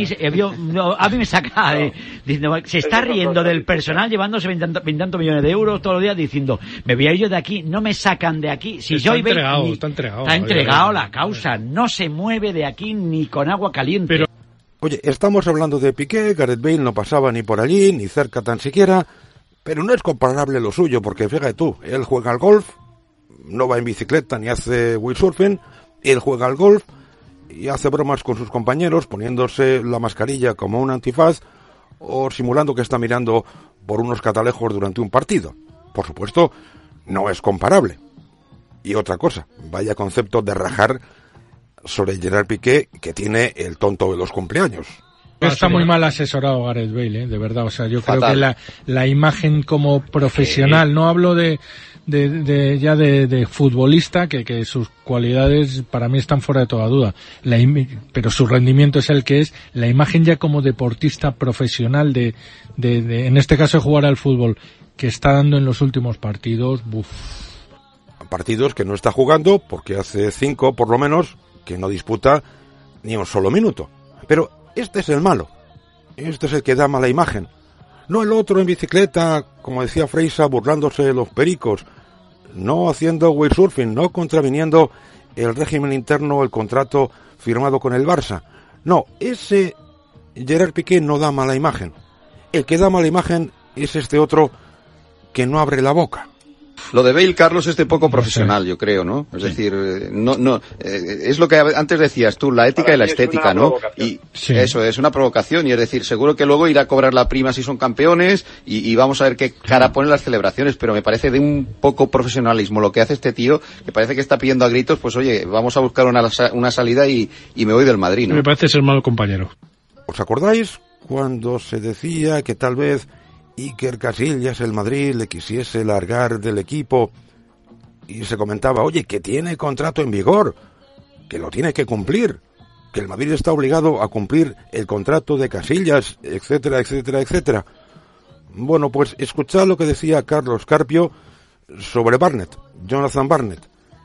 me saca diciendo, se está riendo del personal llevándose 20 millones de euros todos los días diciendo, me voy a ir yo de aquí, no me sacan de aquí. Si está entregado la causa, no se mueve de aquí ni con agua caliente. Pero... Oye, estamos hablando de Piqué, Gareth Bale no pasaba ni por allí, ni cerca tan siquiera, pero no es comparable lo suyo, porque fíjate tú, él juega al golf, no va en bicicleta ni hace windsurfing, él juega al golf y hace bromas con sus compañeros poniéndose la mascarilla como un antifaz o simulando que está mirando por unos catalejos durante un partido. Por supuesto, no es comparable. Y otra cosa, vaya concepto de rajar sobre Gerard Piqué, que tiene el tonto de los cumpleaños. Está muy mal asesorado Gareth Bale, de verdad. O sea, yo creo que la imagen como profesional, no hablo de futbolista, que sus cualidades para mí están fuera de toda duda, pero su rendimiento es el que es. La imagen ya como deportista profesional de en este caso de jugar al fútbol, que está dando en los últimos partidos, partidos que no está jugando, porque hace 5 por lo menos que no disputa ni un solo minuto. Pero este es el malo, este es el que da mala imagen, no el otro en bicicleta, como decía Freisa, burlándose de los pericos, no haciendo windsurfing, no contraviniendo el régimen interno, el contrato firmado con el Barça. No, ese Gerard Piqué no da mala imagen. El que da mala imagen es este otro que no abre la boca. Lo de Bale, Carlos, es de poco profesional, yo creo, ¿no? Es decir, es lo que antes decías tú, la ética y la estética, ¿no? Y eso es una provocación, y es decir, seguro que luego irá a cobrar la prima si son campeones, y vamos a ver qué cara ponen las celebraciones, pero me parece de un poco profesionalismo lo que hace este tío, que parece que está pidiendo a gritos, pues oye, vamos a buscar una salida y me voy del Madrid, ¿no? Me parece ser mal compañero. ¿Os acordáis cuando se decía que tal vez Iker Casillas, el Madrid, le quisiese largar del equipo, y se comentaba, oye, que tiene contrato en vigor, que lo tiene que cumplir, que el Madrid está obligado a cumplir el contrato de Casillas, etcétera, etcétera, etcétera? Bueno, pues escuchad lo que decía Carlos Carpio sobre Barnett, Jonathan Barnett,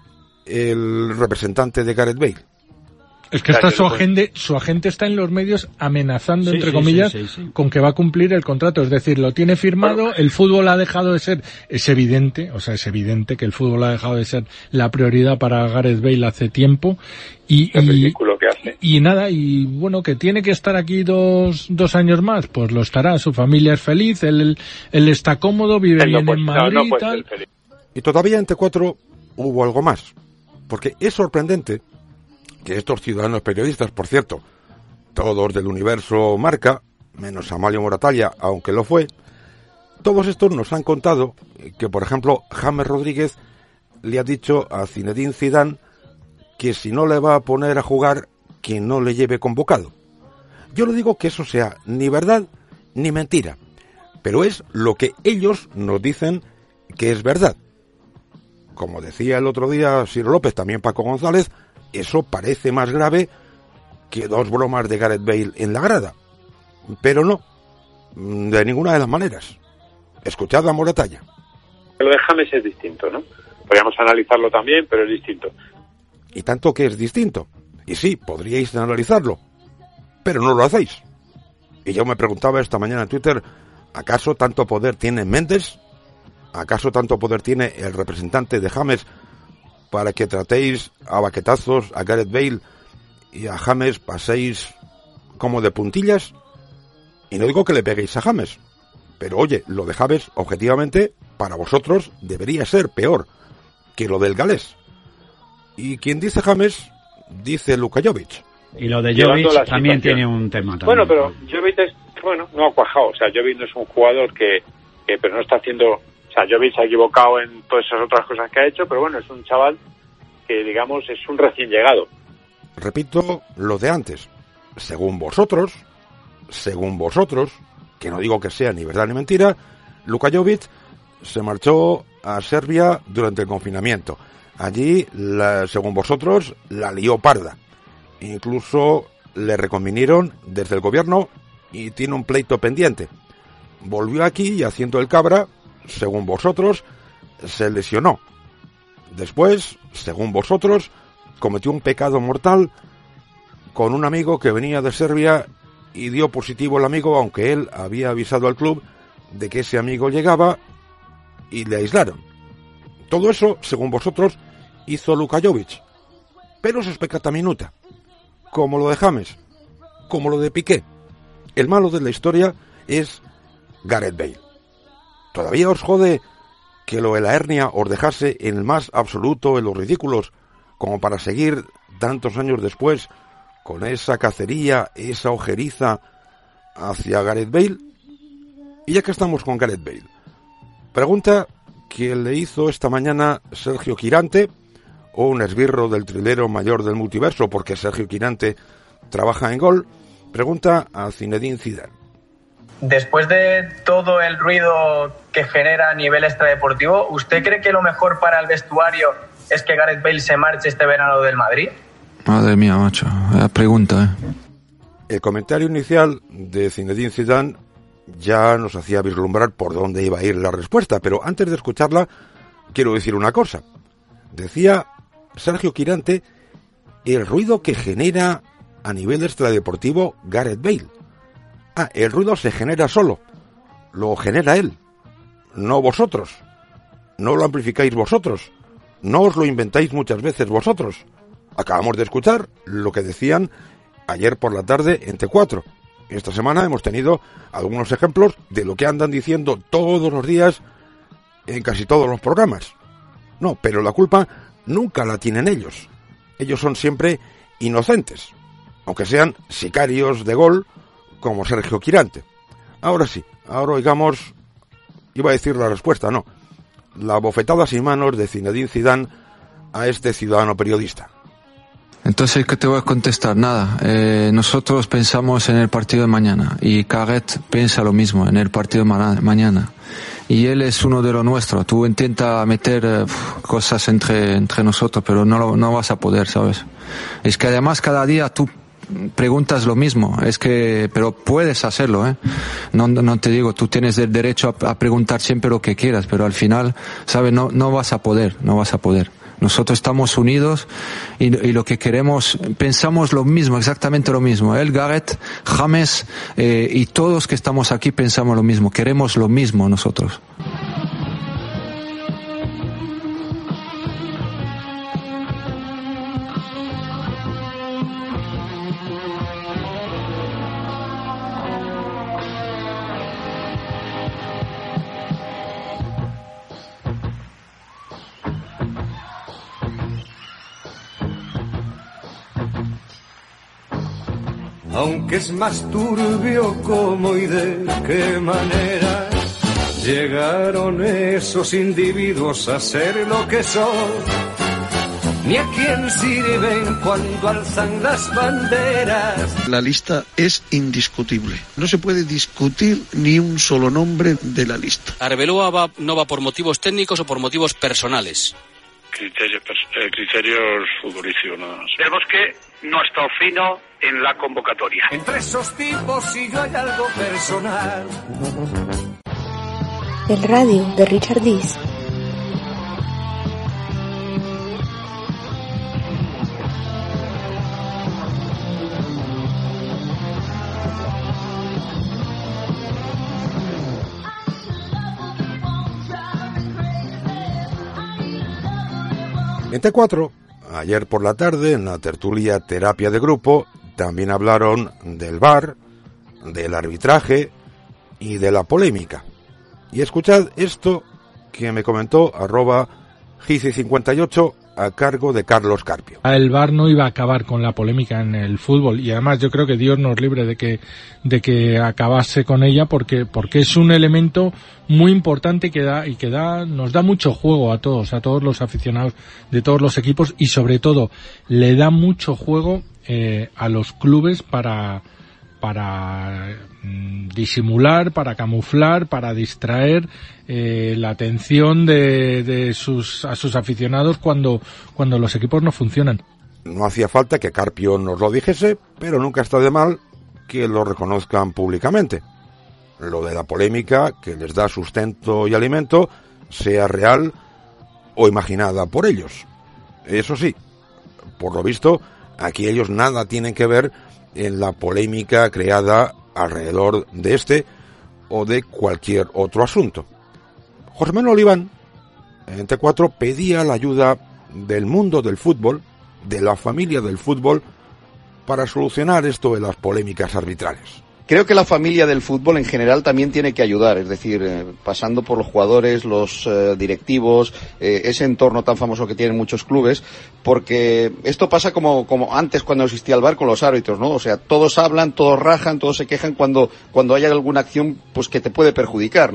el representante de Gareth Bale. Es que está su agente está en los medios amenazando, entre comillas, con que va a cumplir el contrato. Es decir, lo tiene firmado, el fútbol ha dejado de ser, es evidente que el fútbol ha dejado de ser la prioridad para Gareth Bale hace tiempo. El ridículo que hace. Y nada, y bueno, que tiene que estar aquí dos años más, pues lo estará. Su familia es feliz, él está cómodo, vive bien en Madrid y tal. Y todavía en T4 hubo algo más, porque es sorprendente que estos ciudadanos periodistas, por cierto, todos del universo Marca, menos Amalio Moratalla, aunque lo fue, todos estos nos han contado que, por ejemplo, James Rodríguez le ha dicho a Zinedine Zidane que si no le va a poner a jugar, que no le lleve convocado. Yo no digo que eso sea ni verdad ni mentira, pero es lo que ellos nos dicen que es verdad. Como decía el otro día Ciro López, también Paco González, eso parece más grave que 2 bromas de Gareth Bale en la grada. Pero no, de ninguna de las maneras. Escuchad a Moratalla. Lo de James es distinto, ¿no? Podríamos analizarlo también, pero es distinto. Y tanto que es distinto. Y sí, podríais analizarlo, pero no lo hacéis. Y yo me preguntaba esta mañana en Twitter, ¿acaso tanto poder tiene Mendes? ¿Acaso tanto poder tiene el representante de James para que tratéis a baquetazos a Gareth Bale y a James paséis como de puntillas? Y no digo que le peguéis a James, pero oye, lo de James, objetivamente, para vosotros debería ser peor que lo del galés. Y quien dice James, dice Luka Jovic. Y lo de Jovic también tiene un tema. También. Bueno, pero Jovic no ha cuajado. O sea, Jovic no es un jugador que pero no está haciendo... O sea, Jovic se ha equivocado en todas esas otras cosas que ha hecho, pero bueno, es un chaval que, digamos, es un recién llegado. Repito lo de antes. Según vosotros, que no digo que sea ni verdad ni mentira, Luka Jovic se marchó a Serbia durante el confinamiento. Allí, según vosotros, la lió parda. Incluso le reconvinieron desde el gobierno y tiene un pleito pendiente. Volvió aquí y, haciendo el cabra, según vosotros, se lesionó. Después, según vosotros, cometió un pecado mortal con un amigo que venía de Serbia y dio positivo el amigo, aunque él había avisado al club de que ese amigo llegaba, y le aislaron. Todo eso, según vosotros, hizo Luka Jovic. Pero eso es peccata minuta. Como lo de James, como lo de Piqué. El malo de la historia es Gareth Bale. ¿Todavía os jode que lo de la hernia os dejase en el más absoluto en los ridículos, como para seguir tantos años después con esa cacería, esa ojeriza hacia Gareth Bale? Y ya que estamos con Gareth Bale, pregunta que le hizo esta mañana Sergio Quirante, o un esbirro del trilero mayor del multiverso porque Sergio Quirante trabaja en Gol, pregunta a Zinedine Zidane. Después de todo el ruido que genera a nivel extradeportivo, ¿usted cree que lo mejor para el vestuario es que Gareth Bale se marche este verano del Madrid? Madre mía, macho, la pregunta, El comentario inicial de Zinedine Zidane ya nos hacía vislumbrar por dónde iba a ir la respuesta, pero antes de escucharla quiero decir una cosa. Decía Sergio Quirante el ruido que genera a nivel extradeportivo Gareth Bale. El ruido se genera solo, lo genera él, no vosotros, no lo amplificáis vosotros, no os lo inventáis muchas veces vosotros. Acabamos de escuchar lo que decían ayer por la tarde en T4. Esta semana hemos tenido algunos ejemplos de lo que andan diciendo todos los días en casi todos los programas. No, pero la culpa nunca la tienen ellos. Ellos son siempre inocentes, aunque sean sicarios de Gol como Sergio Quirante. Ahora sí, ahora oigamos, iba a decir la respuesta, no, la bofetada sin manos de Zinedine Zidane a este ciudadano periodista. Entonces, ¿qué te voy a contestar? Nada, nosotros pensamos en el partido de mañana y Gareth piensa lo mismo en el partido de mañana. Y él es uno de los nuestros. Tú intenta meter cosas entre nosotros, pero no vas a poder, ¿sabes? Es que además cada día tú preguntas lo mismo, pero puedes hacerlo, No te digo, tú tienes el derecho a preguntar siempre lo que quieras, pero al final, ¿sabes? No vas a poder. Nosotros estamos unidos y lo que queremos, pensamos lo mismo, exactamente lo mismo. Él, Gareth, James y todos que estamos aquí pensamos lo mismo, queremos lo mismo nosotros. Aunque es más turbio cómo y de qué manera llegaron esos individuos a ser lo que son, ni a quién sirven cuando alzan las banderas. La lista es indiscutible. No se puede discutir ni un solo nombre de la lista. Arbeloa no va por motivos técnicos o por motivos personales. Criterios futbolísticos nada más. El Bosque no ha estado fino en la convocatoria. Entre esos tipos si yo hay algo personal. El radio de Richard Dees. En T4, ayer por la tarde, en la tertulia Terapia de Grupo, también hablaron del VAR, del arbitraje y de la polémica. Y escuchad esto que me comentó @Gici58 a cargo de Carlos Carpio. El VAR no iba a acabar con la polémica en el fútbol y además yo creo que Dios nos libre de que acabase con ella porque es un elemento muy importante que nos da mucho juego a todos los aficionados de todos los equipos y sobre todo le da mucho juego a los clubes para disimular, para camuflar, para distraer la atención a sus aficionados cuando los equipos no funcionan. No hacía falta que Carpio nos lo dijese, pero nunca está de mal que lo reconozcan públicamente. Lo de la polémica que les da sustento y alimento, sea real o imaginada por ellos. Eso sí, por lo visto, aquí ellos nada tienen que ver en la polémica creada alrededor de este o de cualquier otro asunto. José Manuel Oliván, en T4, pedía la ayuda del mundo del fútbol, de la familia del fútbol, para solucionar esto de las polémicas arbitrales. Creo que la familia del fútbol en general también tiene que ayudar, es decir, pasando por los jugadores, los directivos, ese entorno tan famoso que tienen muchos clubes, porque esto pasa como antes cuando existía el VAR con los árbitros, ¿no? O sea, todos hablan, todos rajan, todos se quejan cuando hay alguna acción pues que te puede perjudicar, ¿no?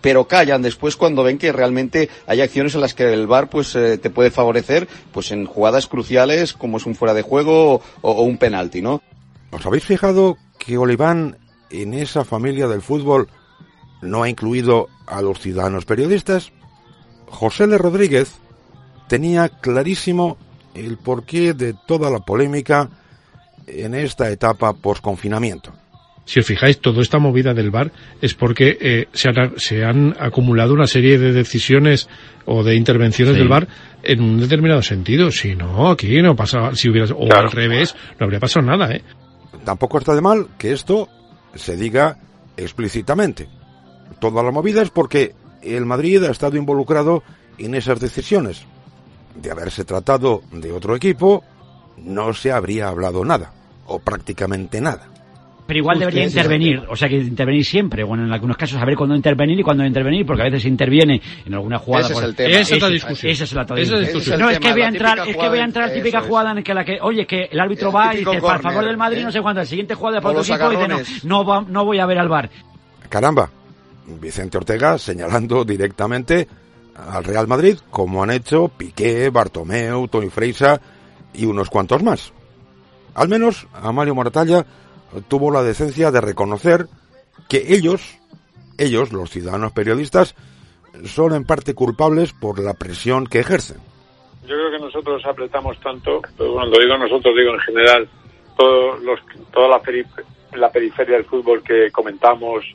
pero callan después cuando ven que realmente hay acciones en las que el VAR pues te puede favorecer pues en jugadas cruciales como es un fuera de juego o un penalti, ¿no? ¿Os habéis fijado que Oliván en esa familia del fútbol no ha incluido a los ciudadanos periodistas? José L. Rodríguez tenía clarísimo el porqué de toda la polémica en esta etapa post-confinamiento. Si os fijáis, toda esta movida del VAR es porque se han acumulado una serie de decisiones o de intervenciones del VAR en un determinado sentido. Si no, aquí no pasaba, si hubiera, o al revés, no habría pasado nada, ¿eh? Tampoco está de mal que esto se diga explícitamente. Toda la movida es porque el Madrid ha estado involucrado en esas decisiones. De haberse tratado de otro equipo, no se habría hablado nada, o prácticamente nada. Pero igual debería intervenir, o sea que intervenir siempre, bueno, en algunos casos saber cuándo intervenir y cuándo no intervenir, porque a veces se interviene en alguna jugada. Ese es el tema. Esa es la discusión. Esa es la discusión. No, es que voy a entrar típica jugada en que oye, que el árbitro va y dice, por favor del Madrid, no sé cuándo, el siguiente jugada de otro equipo dice, no voy a ver al VAR. Caramba, Vicente Ortega señalando directamente al Real Madrid, como han hecho Piqué, Bartomeu, Toni Freisa y unos cuantos más. Al menos Amalio Moratalla tuvo la decencia de reconocer que ellos, los ciudadanos periodistas, son en parte culpables por la presión que ejercen. Yo creo que nosotros apretamos tanto, pero cuando digo nosotros digo en general, toda la periferia del fútbol que comentamos,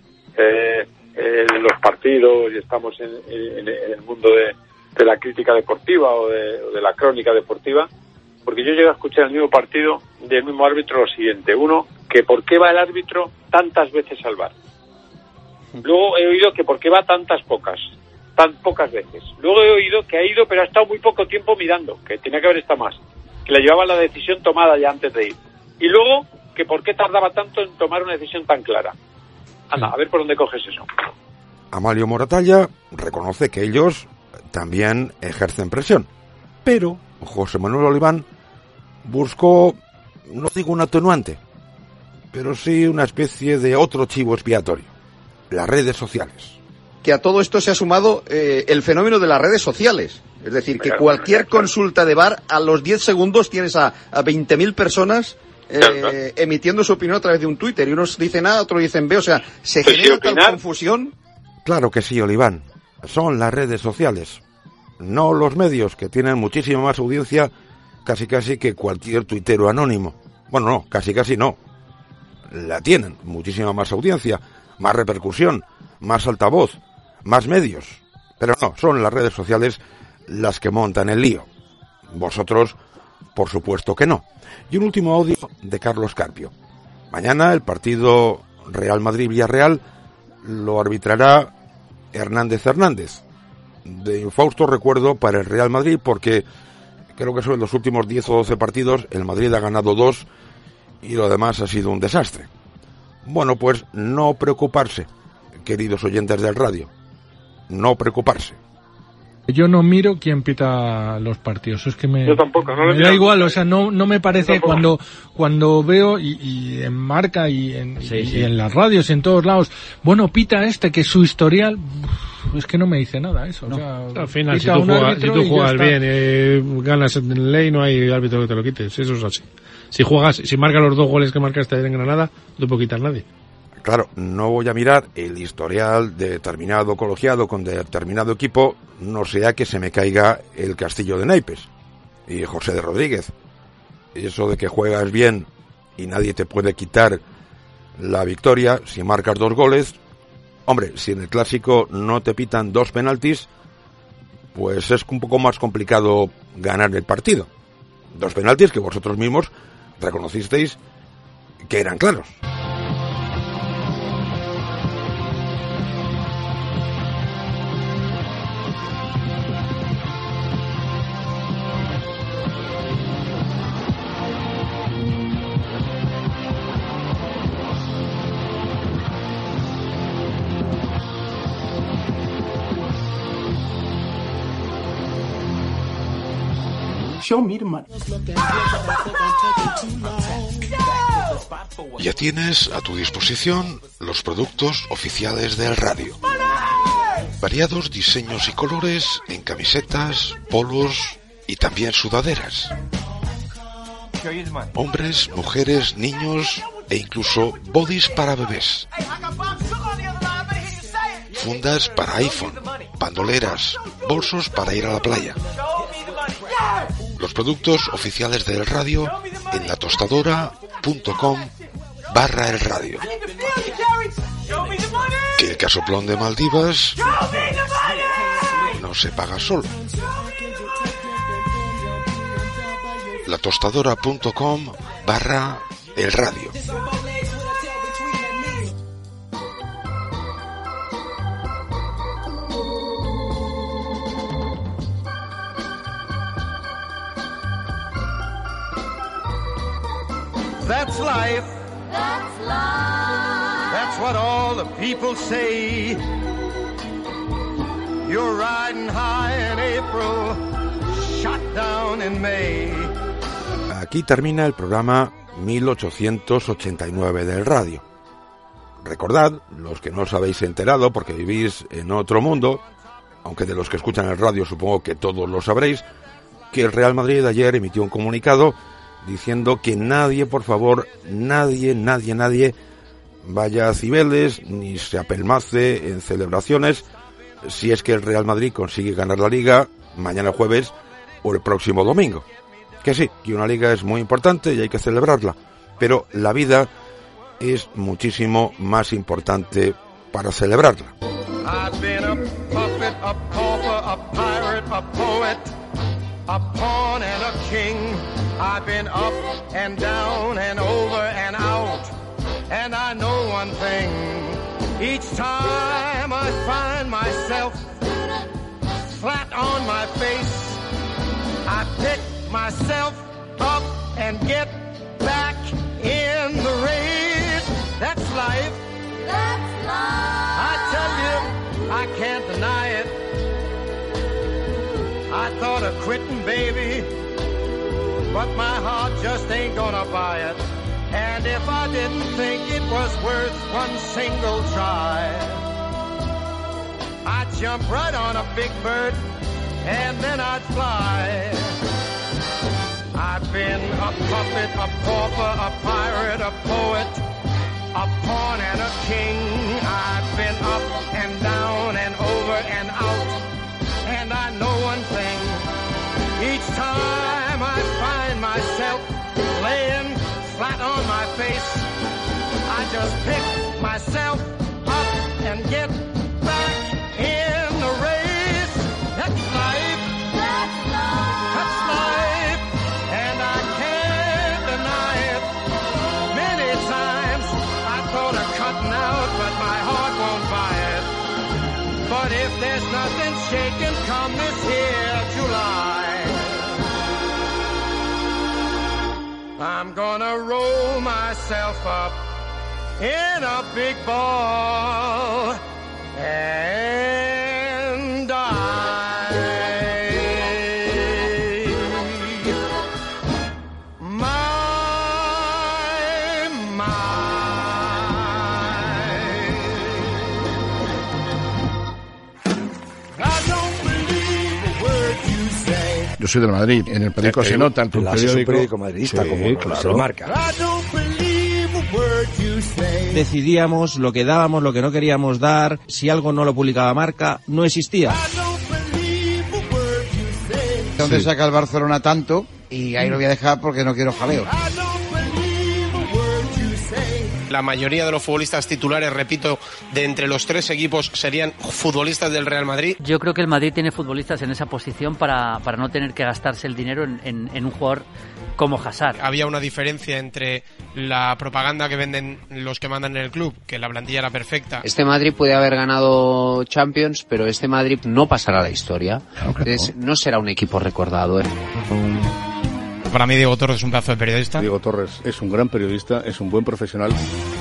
los partidos y estamos en el mundo de la crítica deportiva o de la crónica deportiva, porque yo llego a escuchar el mismo partido del mismo árbitro lo siguiente: uno, que por qué va el árbitro tantas veces al VAR. Luego he oído que por qué va tan pocas veces. Luego he oído que ha ido pero ha estado muy poco tiempo mirando, que tenía que haber estado más, que le llevaba la decisión tomada ya antes de ir. Y luego que por qué tardaba tanto en tomar una decisión tan clara. Anda, a ver por dónde coges eso. Amalio Moratalla reconoce que ellos también ejercen presión, pero José Manuel Oliván buscó, no digo un atenuante, pero sí una especie de otro chivo expiatorio: las redes sociales. Que a todo esto se ha sumado el fenómeno de las redes sociales. Es decir, que cualquier consulta de VAR, a los 10 segundos tienes a 20.000 personas emitiendo su opinión a través de un Twitter. Y unos dicen A, otros dicen B. O sea, se genera tal confusión. Claro que sí, Oliván. Son las redes sociales, no los medios, que tienen muchísima más audiencia casi que cualquier tuitero anónimo. Bueno, no, casi no. La tienen, muchísima más audiencia, más repercusión, más altavoz, más medios. Pero no, son las redes sociales las que montan el lío. Vosotros, por supuesto que no. Y un último audio de Carlos Carpio. Mañana el partido Real Madrid-Villarreal lo arbitrará Hernández, de infausto recuerdo para el Real Madrid, porque creo que son los últimos 10 o 12 partidos el Madrid ha ganado 2 y lo demás ha sido un desastre. Bueno, pues no preocuparse, queridos oyentes del radio, no preocuparse. Yo no miro quién pita los partidos, es que yo tampoco, no me da igual, o sea, no me parece cuando veo y en Marca y en las radios y en todos lados, bueno, pita que su historial, es que no me dice nada eso. No. O sea, al final, si tú juegas bien, ganas en ley, no hay árbitro que te lo quites, eso es así. Si marcas los 2 goles que marcaste en Granada, no puede quitar nadie. Claro, no voy a mirar el historial de determinado colegiado con determinado equipo, no sea que se me caiga el castillo de naipes. Y José de Rodríguez, eso de que juegas bien y nadie te puede quitar la victoria si marcas 2 goles, hombre, si en el clásico no te pitan 2 penaltis, pues es un poco más complicado ganar el partido. 2 penaltis que vosotros mismos reconocisteis que eran claros. Ya tienes a tu disposición los productos oficiales del radio. variados diseños y colores en camisetas, polos y también sudaderas. Hombres, mujeres, niños e incluso bodys para bebés. Fundas para iPhone, bandoleras, bolsos para ir a la playa. Los productos oficiales del radio en latostadora.com/elradio. Que el casoplón de Maldivas no se paga solo. latostadora.com/elradio. That's life. That's life. That's what all the people say. You're riding high in April, shot down in May. Aquí termina el programa 1889 del radio. Recordad, los que no os habéis enterado porque vivís en otro mundo, aunque de los que escuchan el radio supongo que todos lo sabréis, que el Real Madrid ayer emitió un comunicado diciendo que nadie, por favor, nadie vaya a Cibeles ni se apelmace en celebraciones si es que el Real Madrid consigue ganar la Liga mañana jueves o el próximo domingo. Que sí, que una Liga es muy importante y hay que celebrarla, pero la vida es muchísimo más importante para celebrarla. I've been a puppet, a pauper, a pirate, a poet, a pawn and a king. I've been up and down and over and out. And I know one thing. Each time I find myself flat on my face, I pick myself up and get back in the race. That's life. That's life. I tell you, I can't deny it. I thought of quitting, baby, but my heart just ain't gonna buy it. And if I didn't think it was worth one single try, I'd jump right on a big bird and then I'd fly. I've been a puppet, a pauper, a pirate, a poet, a pawn and a king. I've been up and down and over and out. And I know one thing. Each time I find myself laying flat on my face, I just pick myself up and get back in the race. That's life. That's life. That's life. And I can't deny it. Many times I thought of cutting out, but my heart won't buy it. But if there's nothing shaking come this here July, I'm gonna roll myself up in a big ball and die. Yo soy del Madrid, en el periódico se nota, en tu periódico madridista, sí, como claro. Se marca. Decidíamos lo que dábamos, lo que no queríamos dar, si algo no lo publicaba Marca, no existía. ¿Dónde saca el Barcelona tanto? Y ahí lo voy a dejar porque no quiero jaleo. La mayoría de los futbolistas titulares, repito, de entre los tres equipos serían futbolistas del Real Madrid. Yo creo que el Madrid tiene futbolistas en esa posición para no tener que gastarse el dinero en un jugador como Hazard. Había una diferencia entre la propaganda que venden los que mandan en el club, que la plantilla era perfecta. Este Madrid puede haber ganado Champions, pero este Madrid no pasará a la historia. Entonces, no será un equipo recordado. Para mí Diego Torres es un pedazo de periodista. Diego Torres es un gran periodista, es un buen profesional.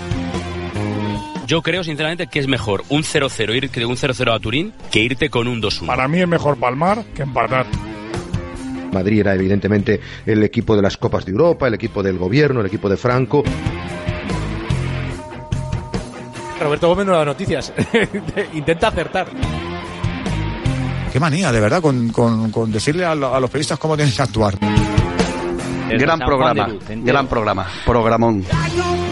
Yo creo sinceramente que es mejor un 0-0 ir de un 0-0 a Turín que irte con un 2-1. Para mí es mejor palmar que empatar. Madrid era evidentemente el equipo de las Copas de Europa, el equipo del gobierno, el equipo de Franco. Roberto Gómez no da noticias. Intenta acertar. Qué manía, de verdad, con decirle a los periodistas cómo tienen que actuar. Gran programa, programón.